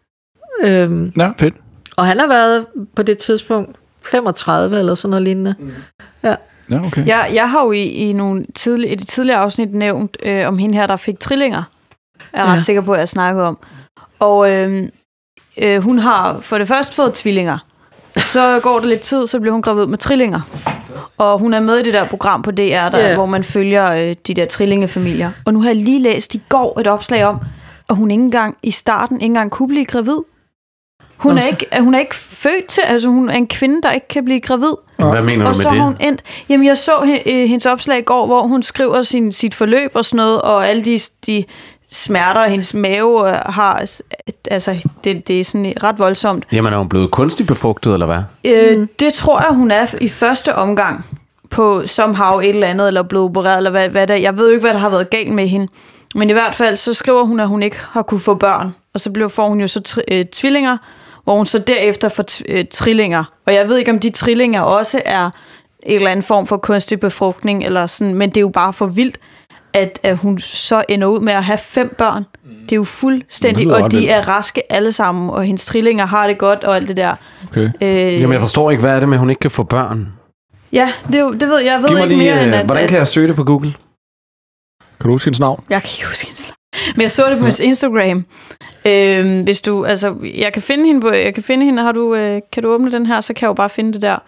Ja, fedt. Og han har været på det tidspunkt 35 eller sådan noget lignende. Ja, okay. Jeg har jo i et tidligere afsnit nævnt om hende her, der fik trillinger. Jeg er ret sikker på, at jeg snakkede om. Og hun har for det første fået tvillinger. Så går der lidt tid, så bliver hun gravid med trillinger. Og hun er med i det der program på DR, hvor man følger de der trillingefamilier. Og nu har jeg lige læst i går et opslag om, at hun i starten ikke engang kunne blive gravid. Hun er ikke født til, altså hun er en kvinde, der ikke kan blive gravid. Hvad mener du med det? Hun endt. Jamen, jeg så hendes opslag i går, hvor hun skriver sit forløb og sådan noget, og alle de smerter, hendes mave har, altså det er sådan ret voldsomt. Jamen, er hun blevet kunstigt befrugtet, eller hvad? Det tror jeg, hun er i første omgang på somehow et eller andet, eller blevet opereret, eller hvad der. Jeg ved jo ikke, hvad der har været galt med hende. Men i hvert fald, så skriver hun, at hun ikke har kunne få børn. Og så får hun jo så tvillinger, hvor hun så derefter får trillinger. Og jeg ved ikke, om de trillinger også er en eller anden form for kunstig befrugtning, eller sådan, men det er jo bare for vildt, at hun så ender ud med at have 5 børn. Det er jo fuldstændig, og de er raske alle sammen, og hendes trillinger har det godt, og alt det der. Okay. Jamen, jeg forstår ikke, hvad er det med, at hun ikke kan få børn? Ja, det ved jeg. Ved ikke mere end at... Hvordan kan jeg søge det på Google? Kan du huske hendes navn? Jeg kan ikke huske hendes navn. Men jeg så det på hendes Instagram. Hvis du, altså, jeg kan finde hende, kan du åbne den her, så kan jeg jo bare finde det der.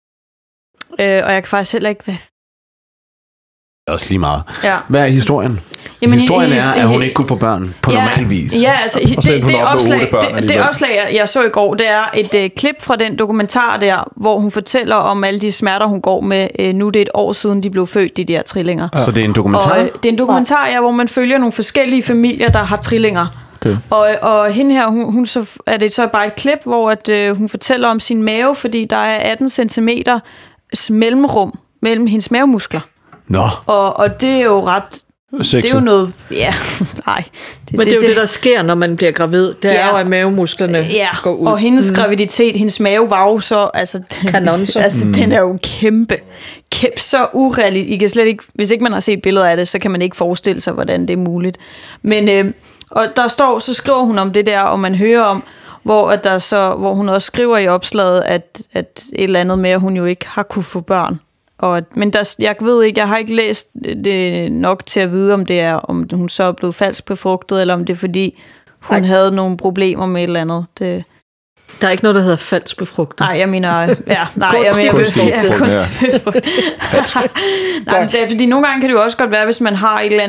Og jeg kan faktisk heller ikke... Også lige meget. Ja. Hvad er historien? Jamen, historien er, at hun ikke kunne få børn på normal vis. Ja, altså det opslag, jeg så i går, det er et klip fra den dokumentar der, hvor hun fortæller om alle de smerter, hun går med. Nu er det et år siden, de blev født, de der trillinger. Ja. Så det er en dokumentar? Og, det er en dokumentar, hvor man følger nogle forskellige familier, der har trillinger. Okay. Og hende her, hun så, er det så bare et klip, hvor at, hun fortæller om sin mave, fordi der er 18 centimeter mellemrum mellem hendes mavemuskler. Nå. Og det er jo ret... Sexet. Det er jo noget... Ja, nej. Men det er jo det, der sker, når man bliver gravid. Det er jo, at mavemusklerne går ud. Og hendes graviditet, hendes mave var jo så... Altså, kanonser. Altså, den er jo kæmpe så urealistisk. I kan slet ikke... Hvis ikke man har set billeder af det, så kan man ikke forestille sig, hvordan det er muligt. Men... og så skriver hun om det der, og man hører om, hvor hun også skriver i opslaget, at et eller andet med, at hun jo ikke har kunne få børn. Men jeg ved ikke, jeg har ikke læst det nok til at vide, om hun så er blevet falsk befrugtet, eller om det er fordi, hun havde nogle problemer med et eller andet. Der er ikke noget, der hedder falsk befrugtet. Nej, jeg mener... Ja, kunstig befrugtet. Nej, men det er, fordi nogle gange kan det jo også godt være, hvis man har et eller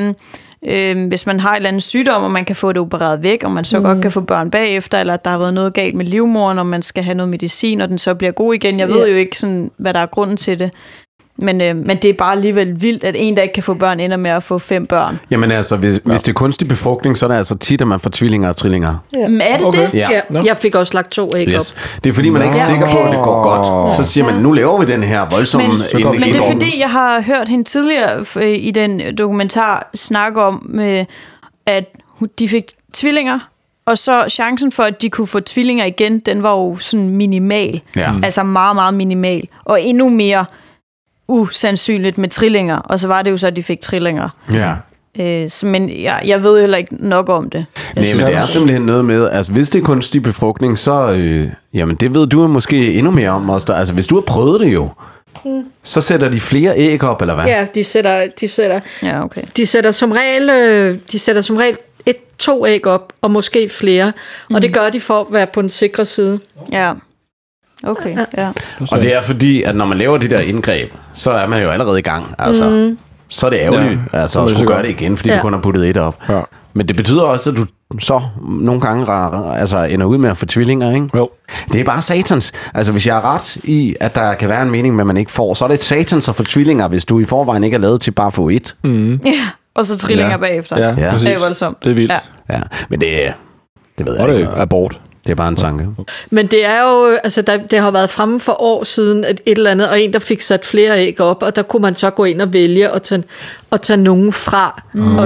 andet sygdom, og man kan få det opereret væk, og man så godt kan få børn bagefter, eller at der har været noget galt med livmoderen, og man skal have noget medicin, og den så bliver god igen. Jeg ved jo ikke, sådan, hvad der er grunden til det. Men det er bare alligevel vildt, at en, der ikke kan få børn, ender med at få 5 børn. Jamen altså, hvis det er kunstig befrugtning, så er det altså tit, at man får tvillinger og trillinger. Ja. Men er det det? Ja. Jeg fik også lagt 2 æg op. Det er fordi, man er ikke sikker på, at det går godt. Så siger man, nu laver vi den her voldsomme... Men det er fordi, jeg har hørt hende tidligere i den dokumentar snakke om, at de fik tvillinger, og så chancen for, at de kunne få tvillinger igen, den var jo sådan minimal. Ja. Altså meget, meget minimal. Og endnu mere usandsynligt med trillinger, og så var det jo så, at de fik trillinger. Ja. Men jeg ved heller ikke nok om det. Nej, men det er simpelthen noget med, altså hvis det er kunstig befrugtning, så, jamen det ved du måske endnu mere om også. Altså hvis du har prøvet det jo, så sætter de flere æg op, eller hvad? Ja, de sætter som regel 2 æg op, og måske flere, og det gør de for at være på den sikre side. Ja. Okay, ja. Og det er fordi, at når man laver de der indgreb, så er man jo allerede i gang. Altså, så er det ærgerligt, altså at skulle gøre det igen, fordi du kun har puttet 1 op. Ja. Men det betyder også, at du så nogle gange ender ud med at få tvillinger, ikke? Jo. Det er bare satans. Altså, hvis jeg er ret i, at der kan være en mening med, at man ikke får, så er det satans at få tvillinger, hvis du i forvejen ikke er lavet til bare at få 1. Ja, og så trillinger bagefter. Ja, det er voldsomt. Det er vildt. Ja, men det ved jeg ikke. Det er abort. Det er bare en tanke. Men det er jo, altså det har været fremme for år siden, et eller andet, og en, der fik sat flere æg op, og der kunne man så gå ind og vælge at tage nogen fra.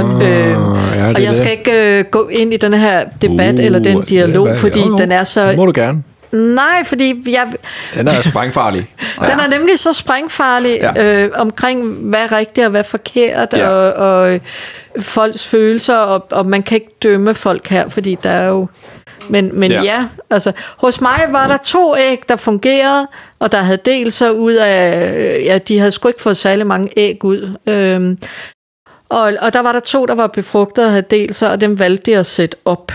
Og jeg skal ikke gå ind i den her debat eller den dialog, fordi den er så... Må du gerne. Nej, fordi den er sprængfarlig. Den er nemlig så sprængfarlig omkring, hvad er rigtigt og hvad er forkert, og folks følelser, og man kan ikke dømme folk her, fordi der er jo... Men ja, altså hos mig var der 2 æg, der fungerede, og der havde delt sig ud af, de havde sgu ikke fået særlig mange æg ud. Og der var der 2, der var befrugtet og havde delt sig, og dem valgte de at sætte op.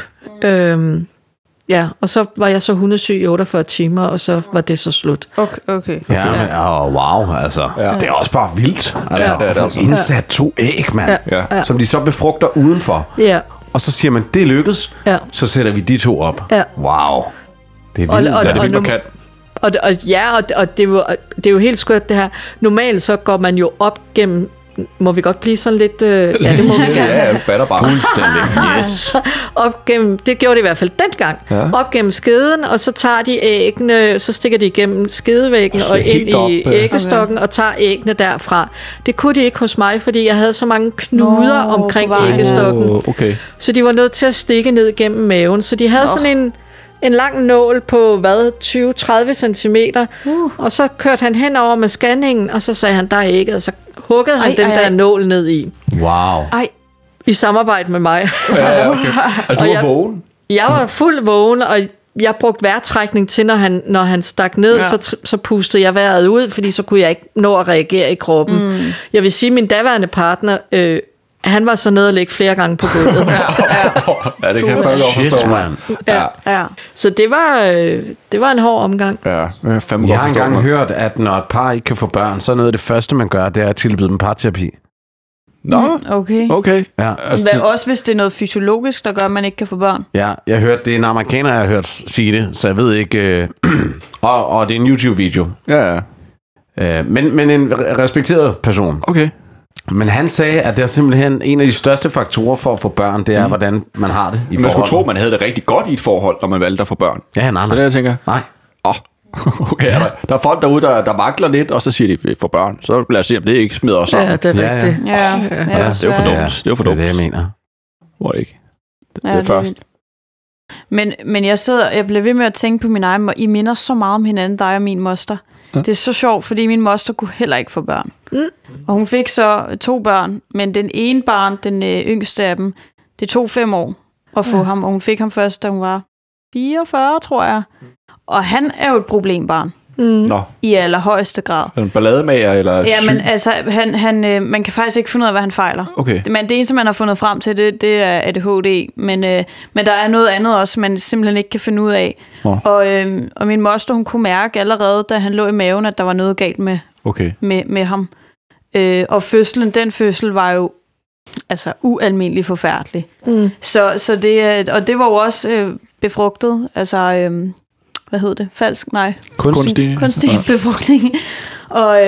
Ja, og så var jeg så hundesyg i 48 timer, og så var det så slut. Okay. Ja, men, wow, altså. Ja. Det er også bare vildt. Altså, det er at få indsat 2 æg, mand. Ja. Som de så befrugter udenfor. Ja. Og så siger man, det lykkes, så sætter vi de 2 op. Ja. Wow. Det er vildt. Det er vildt, man kan. Og det er jo helt skørt det her. Normalt så går man jo op gennem... Må vi godt blive sådan lidt... ja, det må vi gerne. Ja, du batter bare. Fuldstændig, yes. Op gennem, det gjorde de i hvert fald dengang. Ja. Op gennem skeden, og så tager de æggene, så stikker de igennem skedevæggen og ind i æggestokken og tager æggene derfra. Det kunne de ikke hos mig, fordi jeg havde så mange knuder omkring æggestokken. Okay. Så de var nødt til at stikke ned gennem maven. Så de havde sådan en lang nål på, 20-30 centimeter, og så kørte han henover med scanningen, og så sagde han, der er ægget, og så huggede han den der nål ned i. Wow. I samarbejde med mig. Ja, okay. Altså, du var vågen? Jeg var fuld vågen, og jeg brugte vejrtrækning til, når han stak ned, så pustede jeg vejret ud, fordi så kunne jeg ikke nå at reagere i kroppen. Jeg vil sige, min daværende partner... han var så nede og ligge flere gange på gulvet. Ja, det kan jeg faktisk godt forstå. Ja. Så det var en hård omgang. Ja, jeg har engang hørt, at når et par ikke kan få børn, så noget af det første, man gør, det er at tilbyde dem parterapi. Nå, okay. Ja. Altså, også hvis det er noget fysiologisk, der gør, at man ikke kan få børn. Ja, jeg hørte, det er en amerikaner, jeg har hørt sige det, så jeg ved ikke... og det er en YouTube-video. Ja. Men en respekteret person. Okay. Men han sagde, at det er simpelthen en af de største faktorer for at få børn, det er, hvordan man har det i forholdet. Man skulle tro, man havde det rigtig godt i et forhold, når man valgte at få børn. Ja, nej. Det er det, jeg tænker. Nej. Okay, der er folk derude, der vakler lidt, og så siger de, for børn. Så lad os se, om det ikke smider os sammen. Ja, det er rigtigt. Ja. Det er jo for dumt. Det er det, jeg mener. Hvor ikke? Det er først. Men jeg blev ved med at tænke på min egen, I minder så meget om hinanden, dig og min moster. Ja. Det er så sjovt, fordi min moster kunne heller ikke få børn. Og hun fik så 2 børn, men den ene barn, den yngste af dem, det tog 5 år at få ham, og hun fik ham først, da hun var 44, tror jeg. Og han er jo et problembarn. I allerhøjeste grad. Er en ballademager eller ja, men altså, man kan faktisk ikke finde ud af, hvad han fejler. Okay. Men det eneste, man har fundet frem til, det er ADHD. Men der er noget andet også, man simpelthen ikke kan finde ud af. Og min moster, hun kunne mærke allerede, da han lå i maven, at der var noget galt med ham. Og den fødsel var jo altså ualmindelig forfærdelig. Så det, og det var jo også befrugtet, altså... hvad hedder det? Falsk? Nej. Kunstig befrugtning. Og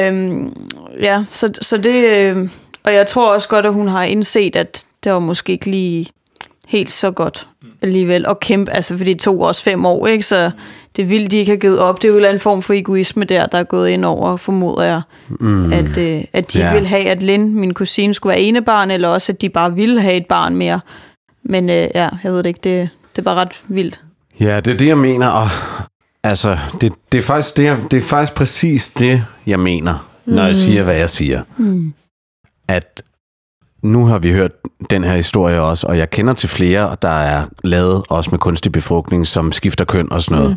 så det... og jeg tror også godt, at hun har indset, at det var måske ikke lige helt så godt alligevel at kæmpe, altså fordi det tog også 5 år, ikke? Så det er vildt, de ikke har givet op. Det er jo en eller anden form for egoisme der er gået ind over, formoder jeg, at de ville have, at Lynn, min kusine, skulle være enebarn, eller også, at de bare ville have et barn mere. Men jeg ved det ikke, det er bare ret vildt. Ja, det er det, jeg mener, og altså, det er faktisk præcis det, jeg mener, når jeg siger, hvad jeg siger. At nu har vi hørt den her historie også, og jeg kender til flere, der er lavet også med kunstig befrugtning, som skifter køn og sådan noget.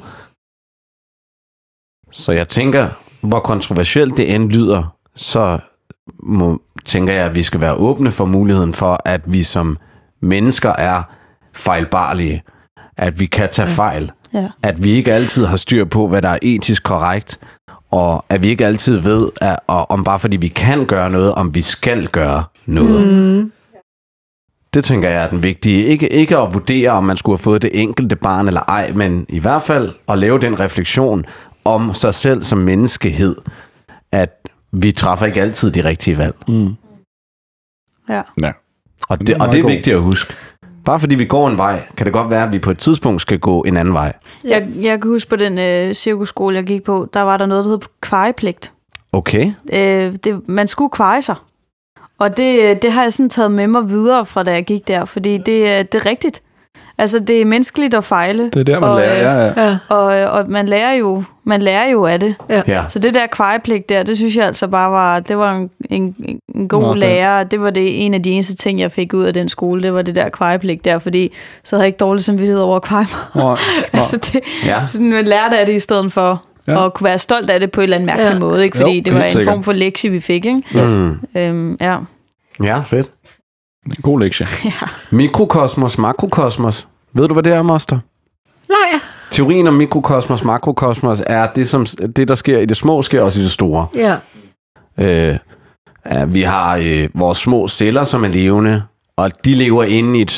Så jeg tænker, hvor kontroversielt det end lyder, så tænker jeg, at vi skal være åbne for muligheden for, at vi som mennesker er fejlbarlige. At vi kan tage fejl. Ja. At vi ikke altid har styr på, hvad der er etisk korrekt. Og at vi ikke altid ved, om bare fordi vi kan gøre noget, om vi skal gøre noget. Det tænker jeg er den vigtige. Ikke at vurdere, om man skulle have fået det enkelte barn eller ej, men i hvert fald at lave den refleksion om sig selv som menneskehed. At vi træffer ikke altid de rigtige valg. Ja. Og det er vigtigt at huske. Bare fordi vi går en vej, kan det godt være, at vi på et tidspunkt skal gå en anden vej. Jeg kan huske på den cirkusskole, jeg gik på, der var der noget, der hed kvejepligt. Okay. Man skulle kveje sig. Og det har jeg sådan taget med mig videre fra, da jeg gik der, fordi det er rigtigt. Altså, det er menneskeligt at fejle. Det er der, man lærer, ja. Og man lærer jo af det. Ja. Så det der kvejepligt der, det synes jeg altså bare var en god lærer. Det var en af de eneste ting, jeg fik ud af den skole. Det var det der kvejepligt der, fordi så havde jeg ikke dårlig samvittighed over at kveje mig. Altså, sådan, man lærte af det i stedet for at kunne være stolt af det på en eller anden mærkelig måde. Ikke? Fordi det var en form for lektie, vi fik. Ikke? Ja, fedt. En god lektie. Mikrokosmos, makrokosmos. Ved du, hvad det er, Moster? Nej. Teorien om mikrokosmos, makrokosmos er det, der sker i det små, sker også i det store. Ja. Vi har vores små celler, som er levende, og de lever inde i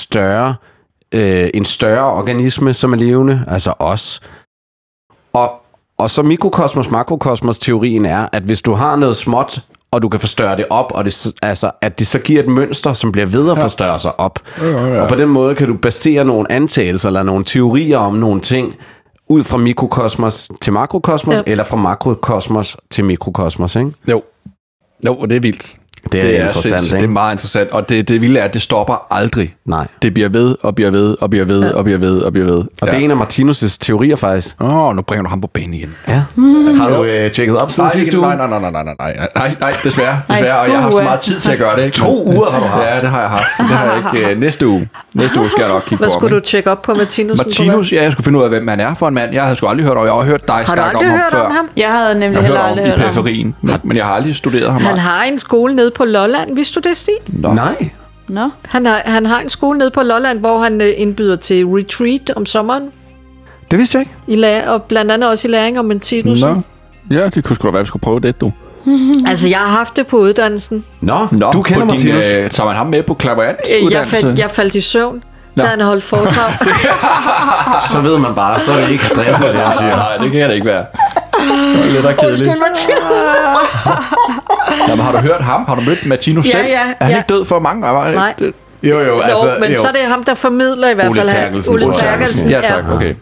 en større organisme, som er levende, altså os. Og så mikrokosmos, makrokosmos teorien er, at hvis du har noget småt, og du kan forstørre det op, og at det så giver et mønster, som bliver ved at forstørre sig op. Og på den måde kan du basere nogle antagelser, eller nogle teorier om nogle ting, ud fra mikrokosmos til makrokosmos, eller fra makrokosmos til mikrokosmos, ikke? Jo, og det er vildt. Det er interessant, ikke? Det er meget interessant, og det vilde er, at det stopper aldrig. Nej. Det bliver ved, og bliver ved, og bliver ved, og bliver ved, og bliver ved. Og det er en af Martinus' teorier, faktisk. Nu bringer du ham på banen igen. Ja. Har du tjekket op siden sidste uge? Nej, desværre. Og jeg har haft så meget tid til at gøre det. Ikke? 2 uger har du haft. Ja, det har jeg haft. Det har jeg ikke. Næste uge skal jeg nok kigge på. Hvad skulle du tjekke op på Martinus? Martinus, jeg skulle finde ud af, hvem man er for en mand. Jeg havde sgu aldrig hørt, og jeg har hørt dig snakke om ham før. Jeg havde nemlig heller aldrig hørt om periferien, men jeg har aldrig studeret ham. Han har en skole nede på Lolland, vidste du det, Stig? Nej. Nå. Han har en skole nede på Lolland, hvor han indbyder til retreat om sommeren. Det vidste jeg ikke. Og blandt andet også i læring om Martinus. Ja, det kunne sgu da være, at vi skulle prøve det, du. Altså, jeg har haft det på uddannelsen. Nå, du kender Martinus. Tager man ham med på klaverant-uddannelse? Jeg faldt i søvn, da han holdt foredrag. Så ved man bare, så er det ikke stressende, det han siger. Nej, det kan det ikke være. Det er lidt og kedeligt. Jamen, har du hørt ham? Har du mødt Martinus selv? Ja. Er han ikke død for mange? Nej. Jo, altså... men så er det ham, der formidler i hvert fald. Ole Terkelsen. Ja, tak. Okay.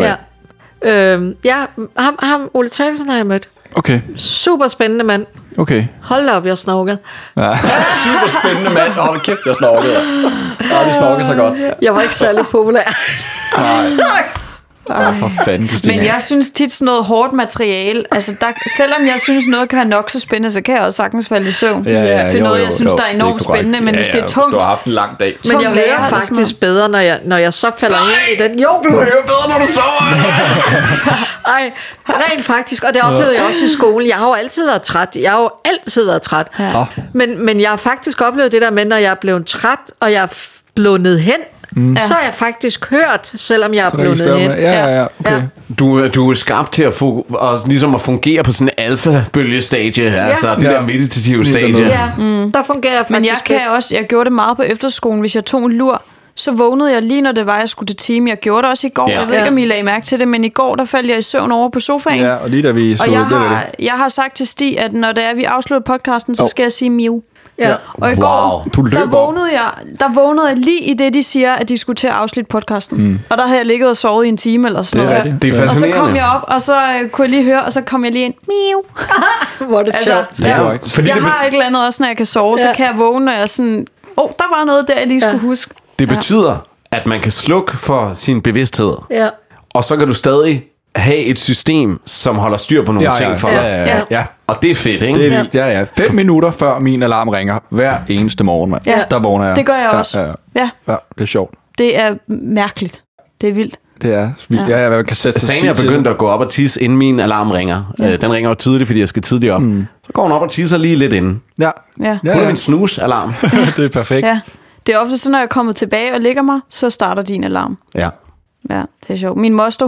Ham, Ole Terkelsen har jeg mødt. Okay. Super spændende mand. Okay. Hold da op, jeg snorkede. Ja. Super spændende mand. Hold kæft, jeg snorkede. De snorkede så godt. Jeg var ikke særlig populær. Nej. For fanden, Christine. Men jeg synes tit sådan noget hårdt materiale, altså selvom jeg synes noget kan være nok så spændende, så kan jeg også sagtens falde i søvn til noget, jeg synes, der er enormt spændende, men hvis det er tungt... Du har haft en lang dag. Men jeg hører faktisk bedre, når jeg så falder ind i den. Jo, du hører bedre, når du sover. Ej, rent faktisk, og det oplevede jeg også i skolen. Jeg har jo altid været træt. Ja. Men jeg har faktisk oplevet det der med, når jeg er blevet træt, og jeg er blundet hen, så har jeg faktisk hørt, selvom jeg er blundet hen. Ja, okay. Du er skarp til at ligesom at fungere på sådan en alfa-bølgestadie, altså det der meditative stadie. Ja, der fungerer jeg faktisk jeg gjorde det meget på efterskolen, hvis jeg tog en lur, så vågnede jeg lige, når det var, jeg skulle til time. Jeg gjorde det også i går. Jeg ved ikke, om I lagde mærke til det, men i går, der faldt jeg i søvn over på sofaen. Ja, og lige da vi så jeg har sagt til Stig, at når det er, vi afslutter podcasten, så skal jeg sige miu. Ja. Og i går, der vågnede jeg lige i det, de siger, at de skulle til at afslutte podcasten. Og der havde jeg ligget og sovet i en time eller sådan noget. Det er fascinerende. Og så kom jeg op, og så kunne jeg lige høre, og så kom jeg lige ind. Miu. Hvor er det sjovt. Jeg har ikke andet også, når jeg kan sove, så kan jeg vågne, og jeg sådan, der var noget der, jeg lige skulle huske. Det betyder, at man kan slukke for sin bevidsthed. Ja. Og så kan du stadig have et system, som holder styr på nogle ting for dig. Ja. Og det er fedt, ikke? Det er vildt. Ja. 5 minutter før min alarm ringer, hver eneste morgen, mand. Ja. Der vågner jeg. Det gør jeg også. Ja, det er sjovt. Det er mærkeligt. Det er vildt. Det er vildt. Ja, jeg kan sætte Sagen er begyndt at gå op og tisse, inden min alarm ringer. Den ringer jo tidligt, fordi jeg skal tidligt op. Så går hun op og tisser lige lidt inden. Ja. Hun er min snus-alarm. Det er perfekt. Ja. Det er ofte sådan, når jeg er kommet tilbage og ligger mig, så starter din alarm. Ja. Ja, det er sjovt. Min moster,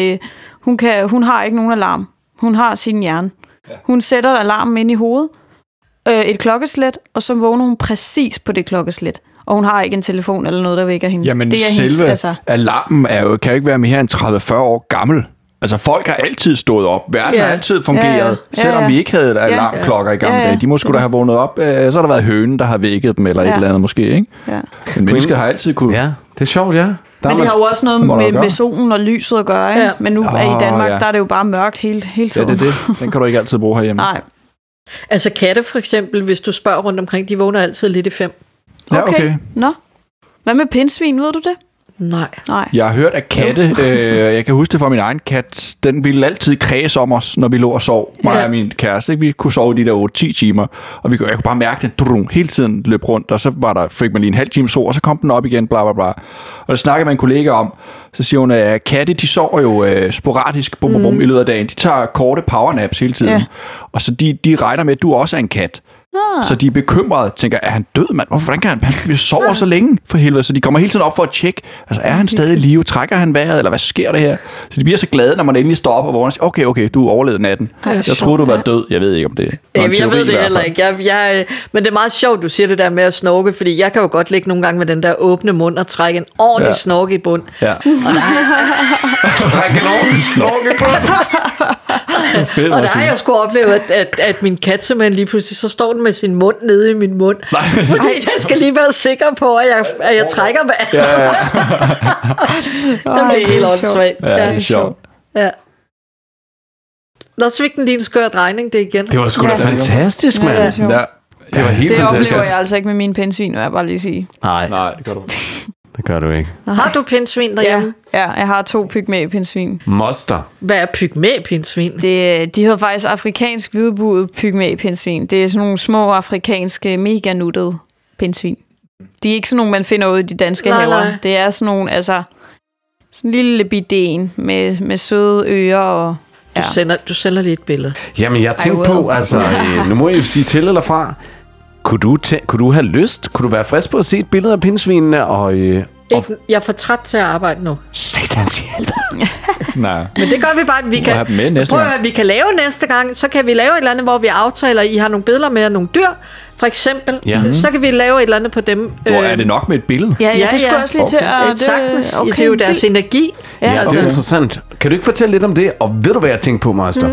hun har ikke nogen alarm. Hun har sin hjerne. Hun sætter alarmen ind i hovedet, et klokkeslæt, og så vågner hun præcis på det klokkeslæt. Og hun har ikke en telefon eller noget, der vækker hende. Jamen, det er selve alarmen kan jo ikke være mere end 30-40 år gammel. Altså, folk har altid stået op. Verden har altid fungeret, selvom vi ikke havde alarmklokker i gamle dage. De må sgu da have vågnet op, så har der været hønen, der har vækket dem, eller et eller andet måske, ikke? Ja. Men mennesker har altid kunne... Ja, det er sjovt, ja. Men det har jo også noget med solen og lyset at gøre, ikke? Ja. Men nu i Danmark, der er det jo bare mørkt hele tiden. Ja, det er det. Den kan du ikke altid bruge herhjemme. Nej. Altså katte for eksempel, hvis du spørger rundt omkring, de vågner altid lidt i 5. Ja, okay. Nå. Hvad med pindsvin, ved du det? Nej. Jeg har hørt, at katte, jeg kan huske det fra min egen kat, den ville altid kredse om os, når vi lå og sov, mig og min kæreste. Ikke? Vi kunne sove de der 8-10 timer, og jeg kunne bare mærke den hele tiden løb rundt, og så fik man lige en halv times ro, og så kom den op igen, bla bla bla. Og det snakkede med en kollega om, så siger hun, at katte, de sover jo sporadisk i løbet af dagen. De tager korte powernaps hele tiden, og så de regner med, at du også er en kat. Så de er bekymrede, tænker, er han død, mand? Hvordan kan han sover så længe for helvede? Så de kommer hele tiden op for at tjekke, altså er han stadig i live? Trækker han vejret, eller hvad sker der her? Så de bliver så glade, når man endelig står op og vågner og siger, okay, du overlevede natten. Jeg troede, du var død. Jeg ved ikke, om det er. Jeg ved det heller ikke. Men det er meget sjovt, du siger det der med at snorke, fordi jeg kan jo godt ligge nogle gange med den der åbne mund og trække en ordentlig snorke i bund. Ja. Trække en ordentlig snorke i bund. Og der har jeg sgu oplevet, at min kat simpelthen lige pludselig, så står den med sin mund nede i min mund. Fordi jeg skal lige være sikker på, at jeg trækker vejret. Jamen, det er helt åndssvagt. Ja, det er sjovt. Ja. Nå, så fik den lige en skør drejning, det igen. Det var sgu da fantastisk, mand. Det var helt det fantastisk. oplever jeg altså ikke med mine pindsvin, vil jeg bare lige sige. Nej, det gør du. Det gør du ikke. Har du pindsvin derhjemme? Ja, jeg har 2 pygmæ-pindsvin. Moster. Hvad er pygmæ-pindsvin? De hedder faktisk afrikansk hvidbuget pygmæ-pindsvin. Det er sådan nogle små afrikanske, mega nuttede pindsvin. De er ikke sådan nogle, man finder ude i de danske haver. Det er sådan nogle, altså, sådan en lille bitte en med søde ører og... Du sender lige et billede. Jamen, jeg tænkte på, altså, nu må jeg jo sige til eller fra. Kunne du have lyst? Kunne du være frisk på at se et billede af pindsvinene? Jeg er for træt til at arbejde nu. Satans helvede. Nej. Men det gør vi bare, at vi kan lave næste gang. Så kan vi lave et eller andet, hvor vi aftaler, I har nogle billeder med nogle dyr, for eksempel. Ja. Så kan vi lave et eller andet på dem. Hvor er det nok med et billede? Ja, det skulle også lige til at... Sagtens. Det er jo deres energi. Ja, det er interessant. Kan du ikke fortælle lidt om det? Og ved du, hvad jeg tænkte på, Master?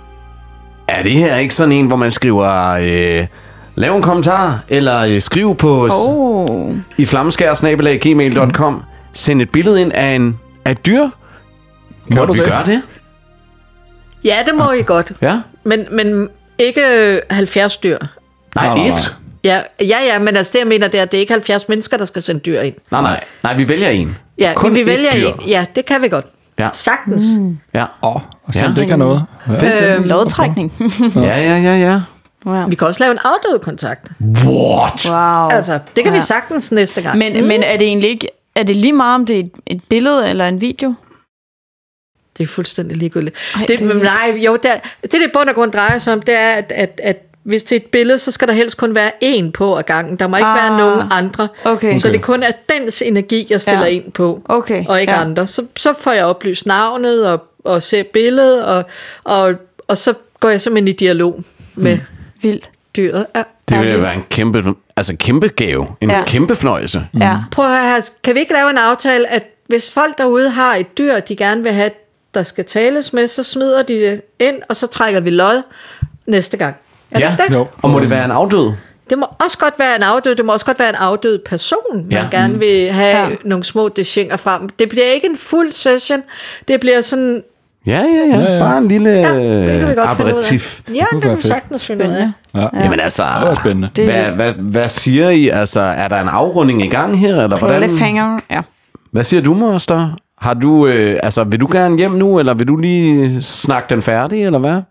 Er det her ikke sådan en, hvor man skriver... Lav en kommentar, eller skriv på i flammeskær@gmail.com. Send et billede ind af et dyr. Må vi gøre det? Ja, det må I godt. Ja. Men ikke 70 dyr. Nej, et. Ja, men altså det jeg mener, det er ikke 70 mennesker, der skal sende dyr ind. Nej, vi vælger en. Ja, kun vi vælger dyr. en. Ja, det kan vi godt. Ja. Sagtens. Ja. Og så det kan noget. Lodtrækning. Ja. Vi kan også lave en afdød kontakt. What? Wow. Altså, det kan vi sagtens næste gang. Men er det egentlig ikke... Er det lige meget, om det er et billede eller en video? Det er fuldstændig ligegyldigt. Det bund og grund drejer sig om, det er, at hvis det er et billede, så skal der helst kun være én på ad gangen. Der må ikke være nogen andre. Okay. Så det kun er dens energi, jeg stiller ind på, og ikke andre. Så får jeg oplyst navnet og ser billedet, og så går jeg simpelthen i dialog med vildt dyret. Ja. Det vil være en kæmpe gave. En kæmpe fornøjelse. Ja. Prøv at høre, kan vi ikke lave en aftale, at hvis folk derude har et dyr, de gerne vil have, der skal tales med, så smider de det ind, og så trækker vi lod næste gang. Er det det? Og må det være en afdød? Det må også godt være en afdød. Det må også godt være en afdød person, man gerne vil have nogle små deschinger frem. Det bliver ikke en fuld session. Det bliver sådan... Ja. Bare en lille aperitif. Ja, det kan vi sagtens finde ud af. Ja. Jamen altså, hvad siger I? Altså, er der en afrunding i gang her? Eller hvordan? Ja. Hvad siger du, Moster? Har du, vil du gerne hjem nu, eller vil du lige snakke den færdig, eller hvad?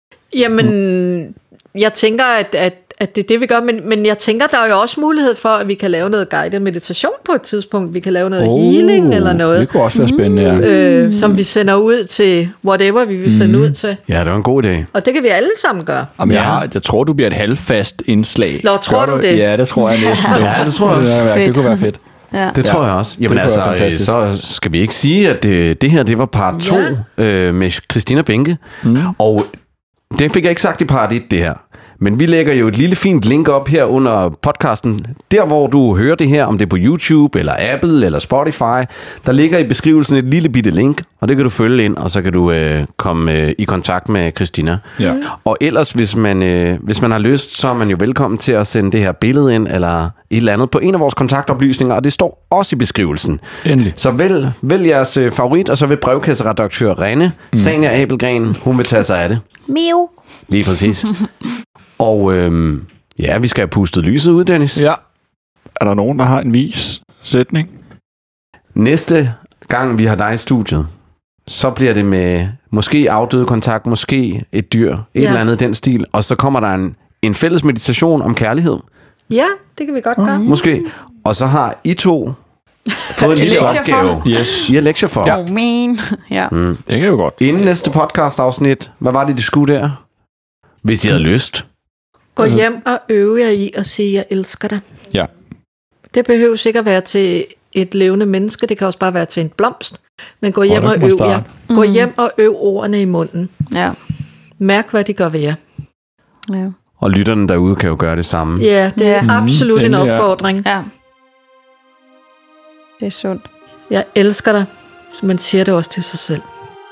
Jamen, jeg tænker, at det er det, vi gør, men jeg tænker, der er jo også mulighed for, at vi kan lave noget guided meditation på et tidspunkt. Vi kan lave noget healing eller noget. Det kunne også være spændende, som vi sender ud til whatever vi vil sende ud til. Ja, det var en god idé. Og det kan vi alle sammen gøre. Jamen, jeg tror, du bliver et halvfast indslag. Nå, tror du det? Ja, det tror jeg næsten. Ja, det tror jeg også. Det kunne være fedt. Ja. Det tror jeg også. Jamen så skal vi ikke sige, at det her, det var part 2 med Christina Benke. Og det fik jeg ikke sagt i part 1, det her. Men vi lægger jo et lille fint link op her under podcasten. Der, hvor du hører det her, om det er på YouTube, eller Apple, eller Spotify, der ligger i beskrivelsen et lille bitte link, og det kan du følge ind, og så kan du komme i kontakt med Christina. Ja. Og ellers, hvis man har lyst, så er man jo velkommen til at sende det her billede ind, eller et eller andet, på en af vores kontaktoplysninger, og det står også i beskrivelsen. Endelig. Så vælg jeres favorit, og så vil brevkasseredaktør Rene, Sanja Abelgren, hun vil tage sig af det. Miu. Lige præcis. Og vi skal have pustet lyset ud, Dennis. Ja. Er der nogen, der har en vis sætning? Næste gang, vi har dig i studiet, så bliver det med måske afdøde kontakt, måske et dyr, et eller andet den stil, og så kommer der en fælles meditation om kærlighed. Ja, det kan vi godt gøre. Måske. Og så har I to fået en lille opgave. Yes. I har lektier for. Ja. Ja. Det kan jo godt. Inden næste podcast-afsnit, hvad var det, de skulle der? Hvis I havde lyst. Gå hjem og øve jer i at sige, jeg elsker dig. Ja. Det behøver sikkert være til et levende menneske. Det kan også bare være til en blomst. Men gå hjem og øv jer. Gå hjem og øv ordene i munden. Ja. Mærk, hvad de gør ved jer. Ja. Og lytterne derude kan jo gøre det samme. Ja, det er absolut en opfordring. Ja. Det er sundt. Jeg elsker dig. Man siger det også til sig selv.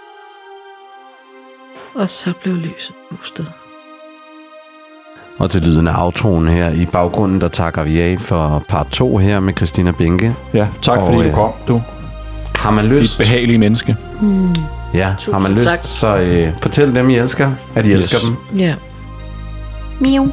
Og så blev lyset boostet. Og til lyden af outroen her i baggrunden, der takker vi af for part 2 her med Christina Binke. Ja, tak fordi du kom, du. Har man lyst... Dit behagelige menneske. Ja, har man lyst, så fortæl dem, I elsker, at I elsker dem. Ja. Miu.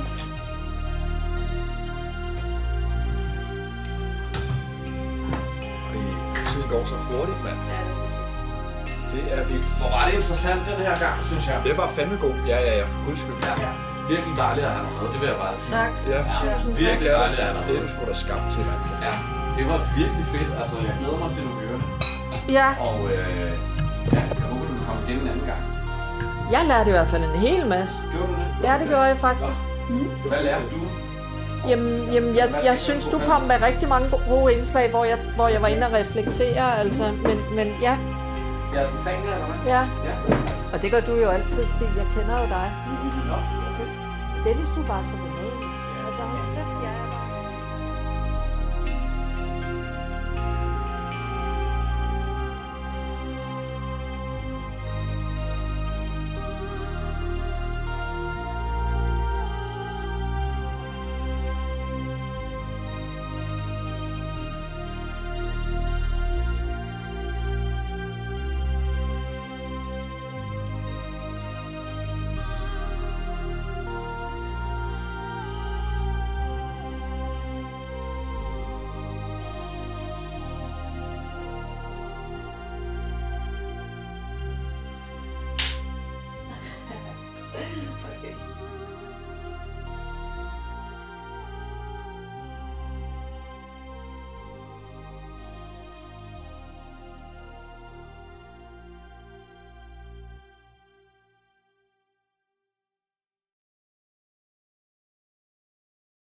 Det går så hurtigt, mand. Det er vildt. Hvor var det interessant den her gang, synes jeg. Det var fandme god. Ja, for guds skyld. Ja. Virkelig dejligt at have dig med, det vil jeg bare sige. Tak. Ja, virkelig dejligt at have dig med. Det er du sgu da skabt til, mand. Ja, det var virkelig fedt. Altså, jeg glæder mig til, at du hører det. Ja. Og jeg håber, du kommer igen en anden gang. Jeg lærte i hvert fald en hel masse. Gjorde du det? Ja, det gjorde jeg faktisk. Hvad lærte du? Jamen jeg synes, du kom med rigtig mange gode indslag, hvor jeg var inde og reflektere, altså. Men ja. Ja, altså Sanja, eller hvad? Ja. Og det gør du jo altid, Stig. Jeg kender jo dig. Dennis, du bare sådan